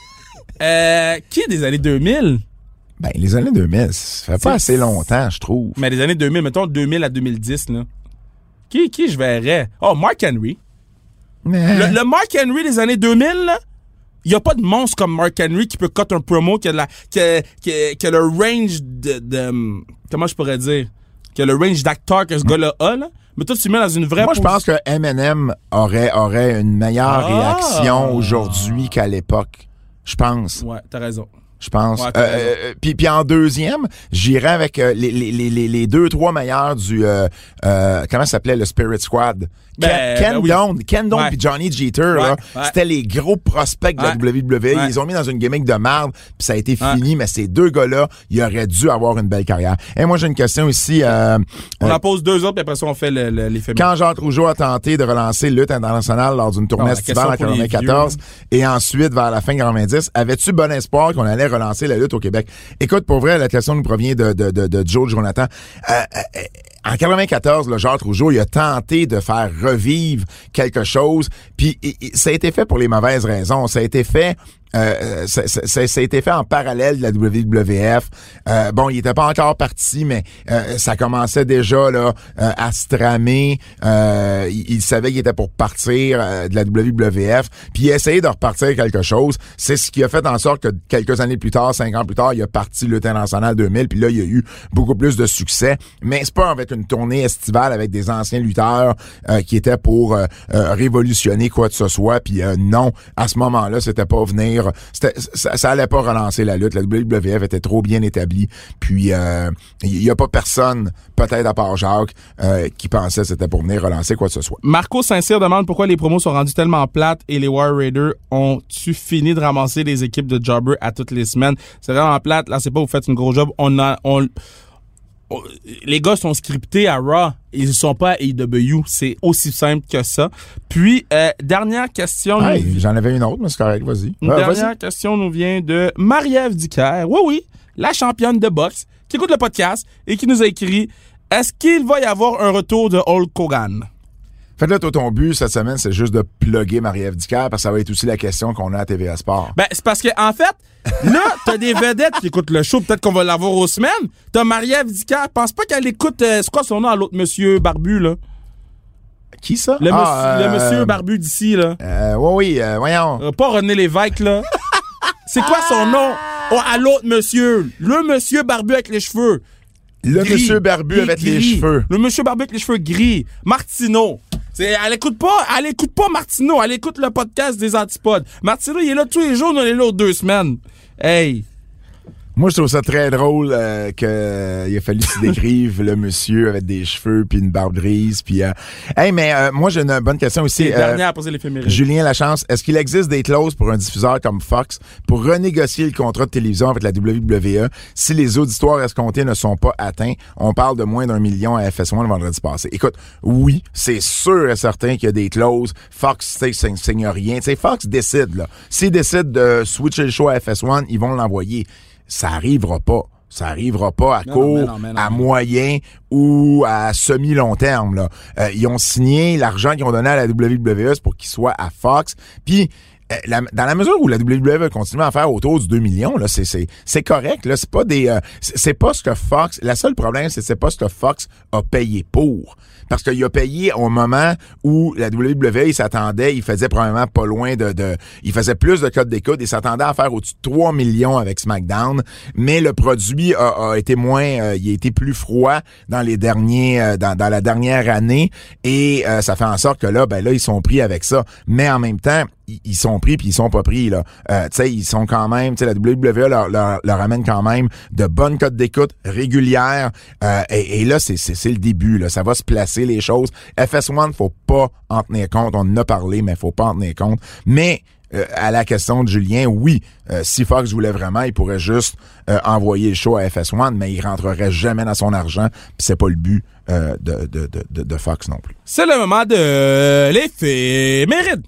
Euh, qui est des années deux mille? Ben, les années deux mille, ça fait pas C'est- assez longtemps, je trouve. Mais des années deux mille, mettons deux mille à deux mille dix, là. Qui, qui je verrais? Oh, Mark Henry. Mais- Le, le Mark Henry des années deux mille, là, il y a pas de monstre comme Mark Henry qui peut cut un promo, qui a, de la, qui a, qui a- qui a le range de, de... Comment je pourrais dire? Qui a le range d'acteur que ce gars-là a, là. Mais toi, tu mets dans une vraie... Moi, je pos- pense que Eminem aurait, aurait une meilleure Ah! réaction aujourd'hui qu'à l'époque. Je pense. Ouais, t'as raison. Je pense. Ouais, t'as Euh, raison. euh, puis, puis en deuxième, j'irais avec euh, les, les, les, les, les deux, trois meilleurs du... Euh, euh, comment ça s'appelait? Le Spirit Squad. Ben, Ken, Ken ben oui. Doane. Ken Doane Ouais. puis Johnny Jeter, là, Ouais, ouais. c'était les gros prospects de la Ouais. W W E. Ouais. Ils les ont mis dans une gimmick de merde, puis ça a été Ouais. fini. Mais ces deux gars-là, ils auraient dû avoir une belle carrière. Et moi, j'ai une question ici. Euh, On euh, en pose deux autres, puis après ça, on fait le, le- les féminins. Quand Jacques Rougeau a tenté de relancer Lutte internationale lors d'une tournée Ah, la estivale en question pour les quatre-vingt-quatorze et ensuite vers la fin quatre-vingt-dix, avais-tu bon espoir qu'on allait relancer la lutte au Québec? Écoute, pour vrai, la question nous provient de, de, de, de Joe Jonathan. Euh, euh, en quatre-vingt-quatorze, le Jacques Rougeau, il a tenté de faire revivre quelque chose, puis et, et, ça a été fait pour les mauvaises raisons. Ça a été fait Euh, ça, ça, ça, ça a été fait en parallèle de la W W F. Euh, bon, il était pas encore parti, mais euh, ça commençait déjà là euh, à se tramer. Euh, il, il savait qu'il était pour partir euh, de la W W F, puis il essayait de repartir quelque chose. C'est ce qui a fait en sorte que quelques années plus tard, cinq ans plus tard, il a parti le International deux mille, puis là, il y a eu beaucoup plus de succès. Mais c'est pas avec une tournée estivale avec des anciens lutteurs euh, qui étaient pour euh, euh, révolutionner quoi que ce soit. Puis euh, non, à ce moment-là, c'était pas venir. C'était, ça, ça allait pas relancer la lutte. La W W F était trop bien établie. Puis il euh, y a pas personne, peut-être à part Jacques, euh, qui pensait que c'était pour venir relancer quoi que ce soit. Marco Saint-Cyr demande pourquoi les promos sont rendus tellement plates et les War Raiders ont-tu fini de ramasser les équipes de jobbers à toutes les semaines. C'est vraiment plate. Là, c'est pas vous faites une grosse job. On a, on, on, les gars sont scriptés à Raw. Ils sont pas à A E W. C'est aussi simple que ça. Puis, euh, dernière question. Hey, nous... J'en avais une autre, mais c'est correct. Vas-y. Une euh, dernière vas-y. question nous vient de Marie-Ève Dicker. Oui, oui. La championne de boxe qui écoute le podcast et qui nous a écrit « Est-ce qu'il va y avoir un retour de Hulk Hogan? » Fait là, toi, ton but cette semaine, c'est juste de plugger Marie-Ève Dicker, parce que ça va être aussi la question qu'on a à T V A Sport. Ben, c'est parce que, en fait, là, t'as des vedettes qui écoutent le show. Peut-être qu'on va l'avoir aux semaines. T'as Marie-Ève Dicker. Pense pas qu'elle écoute, euh, c'est quoi son nom à l'autre monsieur barbu, là? Qui ça? Le, ah, monsieur, euh, le monsieur barbu d'ici, là. Euh, oui, oui, euh, voyons. Euh, pas René Lévesque, là. C'est quoi son nom? Oh, à l'autre monsieur. Le monsieur barbu avec les cheveux. Le Gris. monsieur barbu Il est avec les gris. cheveux. Le monsieur barbu avec les cheveux gris. Martineau. C'est, elle écoute pas, elle écoute pas Martineau, elle écoute le podcast des Antipodes. Martineau, il est là tous les jours, on est là aux deux semaines. Hey. Moi, je trouve ça très drôle euh, qu'il euh, a fallu se décrire le monsieur avec des cheveux puis une barbe grise. Puis, euh... hey, mais euh, moi, j'ai une bonne question aussi. C'est Euh, dernière à poser l'éphéméride. Julien Lachance, est-ce qu'il existe des clauses pour un diffuseur comme Fox pour renégocier le contrat de télévision avec la W W E si les auditoires escomptés ne sont pas atteints? On parle de moins d'un million à F S un le vendredi passé. Écoute, oui, c'est sûr et certain qu'il y a des clauses. Fox, tu sais, signe rien. Tu sais, Fox décide, là. S'ils décident de switcher le show à F S un, ils vont l'envoyer. Ça arrivera pas. Ça arrivera pas à non, court, non, non, non, à non. moyen ou à semi-long terme. Là. Euh, ils ont signé l'argent qu'ils ont donné à la W W E pour qu'il soit à Fox. Puis, euh, la, dans la mesure où la W W E continue à faire autour du deux millions, là, c'est, c'est, c'est correct. Là, c'est pas des, euh, c'est, c'est pas ce que Fox. La seule problème, c'est c'est pas ce que Fox a payé pour. Parce qu'il a payé au moment où la W W E, il s'attendait, il faisait probablement pas loin de, de il faisait plus de codes d'écoute, il s'attendait à faire au-dessus de trois millions avec SmackDown, mais le produit a, a été moins, euh, il a été plus froid dans les derniers, euh, dans, dans la dernière année, et euh, ça fait en sorte que là, ben là, ils sont pris avec ça. Mais en même temps, ils sont pris puis ils sont pas pris là. Euh, tu sais, ils sont quand même, tu sais, la W W E leur, leur, leur amène quand même de bonnes cotes d'écoute régulières. Euh, et, et là, c'est, c'est, c'est le début. Là, ça va se placer les choses. F S un, faut pas en tenir compte. On en a parlé, mais faut pas en tenir compte. Mais euh, à la question de Julien, oui, euh, si Fox voulait vraiment, il pourrait juste euh, envoyer le show à F S un, mais il rentrerait jamais dans son argent. Puis c'est pas le but euh, de, de, de, de, de Fox non plus. C'est le moment de l'éphéméride.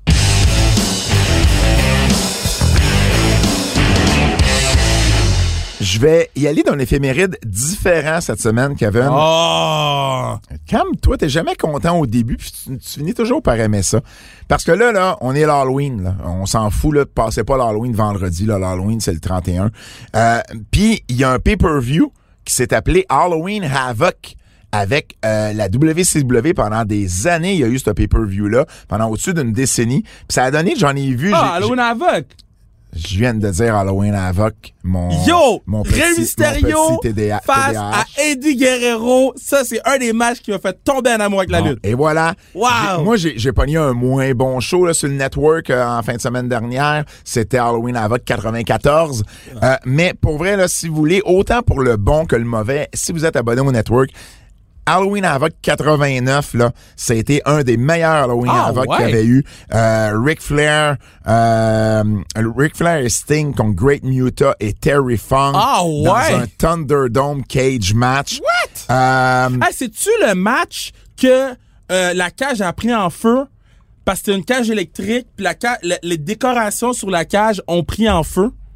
Je vais y aller d'un éphéméride différent cette semaine, Kevin. Oh! Cam, toi, t'es jamais content au début, puis tu, tu finis toujours par aimer ça. Parce que là, là, on est l'Halloween, là. On s'en fout, là. Passez pas l'Halloween vendredi, là. L'Halloween, c'est le trente et un. Euh, puis, il y a un pay-per-view qui s'est appelé Halloween Havoc avec euh, la W C W pendant des années. Il y a eu ce pay-per-view-là pendant au-dessus d'une décennie. Puis ça a donné, j'en ai vu... Ah, j'ai, Halloween Havoc! Je viens de dire Halloween Havoc, mon Yo! mon petit, Rey Mysterio mon petit T D A, face T D A H. à Eddie Guerrero. Ça, c'est un des matchs qui m'a fait tomber en amour avec la Bon, lutte. et voilà. Wow! J'ai, moi, j'ai, j'ai pogné un moins bon show là, sur le network euh, en fin de semaine dernière. C'était Halloween Havoc quatre-vingt-quatorze. Euh, mais pour vrai, là, si vous voulez, autant pour le bon que le mauvais, si vous êtes abonné au network, Halloween Havoc quatre-vingt-neuf, là, ça a été un des meilleurs Halloween Ah, Havoc ouais. qu'il y avait eu. Euh, Ric Flair, euh, Ric Flair et Sting contre Great Muta et Terry Funk Ah, dans ouais. un Thunderdome cage match. What? Euh, Ah, c'est-tu le match que euh, la cage a pris en feu parce que c'était une cage électrique puis la ca- le- les décorations sur la cage ont pris en feu?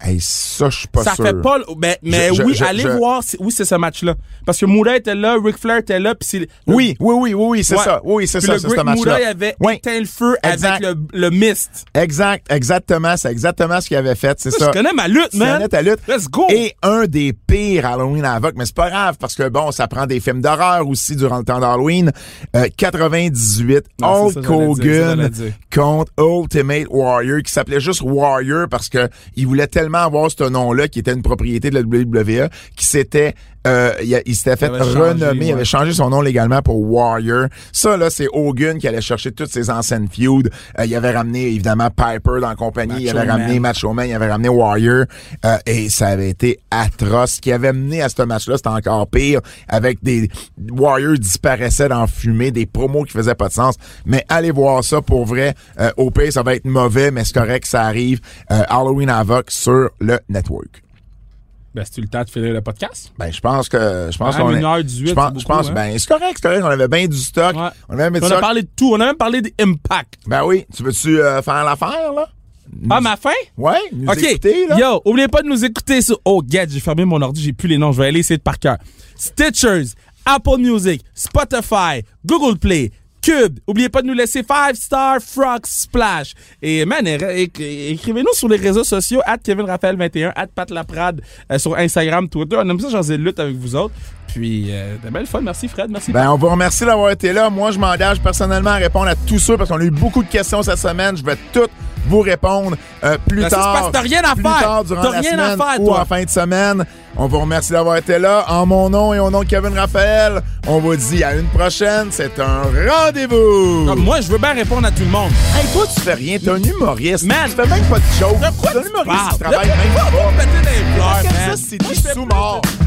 Hey, ça, je suis pas ça sûr. fait pas... Ben, mais Je- je- oui, je- allez je- voir. c'est- Oui, c'est ce match-là. Parce que Moura était là, Ric Flair était là, puis c'est... le- Oui, oui, oui, oui, oui, c'est Ouais. ça. Oui, c'est Puis ça, le c'est ce Great match-là. Moura avait Oui. éteint le feu Exact. avec le, le mist. Exact, exactement. C'est exactement ce qu'il avait fait, c'est ça. Je connais ma lutte, Tu man. connais ta lutte. Let's go. Et un des pires Halloween Havoc, mais c'est pas grave parce que bon, ça prend des films d'horreur aussi durant le temps d'Halloween. Euh, quatre-vingt-dix-huit, Non, c'est Hulk ça, j'allais dire, ça, Hogan j'allais dire. contre Ultimate Warrior, qui s'appelait juste Warrior parce que il voulait tellement avoir ce nom-là, qui était une propriété de la W W E, qui s'était Euh, il, il s'était fait Il avait changé, renommer, ouais. il avait changé son nom légalement pour Warrior. Ça, là, c'est Hogan qui allait chercher toutes ses anciennes feuds. Euh, il avait ramené, évidemment, Piper dans la compagnie. Macho il avait Man. ramené Macho Man. Il avait ramené Warrior. Euh, et ça avait été atroce. Ce qui avait mené à ce match-là, c'était encore pire. Avec des Warrior disparaissaient dans la fumée, des promos qui faisaient pas de sens. Mais allez voir ça pour vrai. Euh, au pire, ça va être mauvais, mais c'est correct, ça arrive. Euh, Halloween Havoc sur le network. Ben, c'est-tu le temps de finir le podcast? Ben, je pense que, je pense Ah, qu'on une est, heure dix-huit, je pense, c'est beaucoup, je pense, hein? ben, c'est correct, c'est correct. On avait bien du stock. Ouais. On avait même du On a stock. parlé de tout. On a même parlé d'Impact. Ben oui. Tu veux-tu euh, faire l'affaire, là? Ah, ma fin? Ouais, nous OK. écouter, là. Yo, oubliez pas de nous écouter sur... Oh, get, j'ai fermé mon ordi, j'ai plus les noms. Je vais aller essayer de par cœur. Stitchers, Apple Music, Spotify, Google Play, Cube. Oubliez pas de nous laisser five star Frog Splash. Et man, é- é- écrivez-nous sur les réseaux sociaux, at Kevin Raphaël vingt et un, at Pat Laprade, euh, sur Instagram, Twitter. On aime ça, j'en ai de lutte avec vous autres. Puis, euh, de belle fun. Merci Fred, merci. Ben, on vous remercie d'avoir été là. Moi, je m'engage personnellement à répondre à tous ceux parce qu'on a eu beaucoup de questions cette semaine. Je vais toutes vous répondre euh, plus Ben, ça, c'est tard. parce que t'as rien à plus faire. tard durant T'as la rien à semaine faire, ou toi. en fin de semaine. On vous remercie d'avoir été là. En mon nom et au nom de Kevin Raphaël, on vous dit à une prochaine. C'est un rendez-vous. Comme moi, je veux bien répondre à tout le monde. Hey, toi, tu fais rien. T'es un humoriste. Man. Tu fais même pas de joke. De quoi T'es un tu humoriste parles? qui travaille De- même Va- pas. va péter dans les fleurs, Qu'est-ce que man. c'est Moi, des je fais sous-morts? plus de-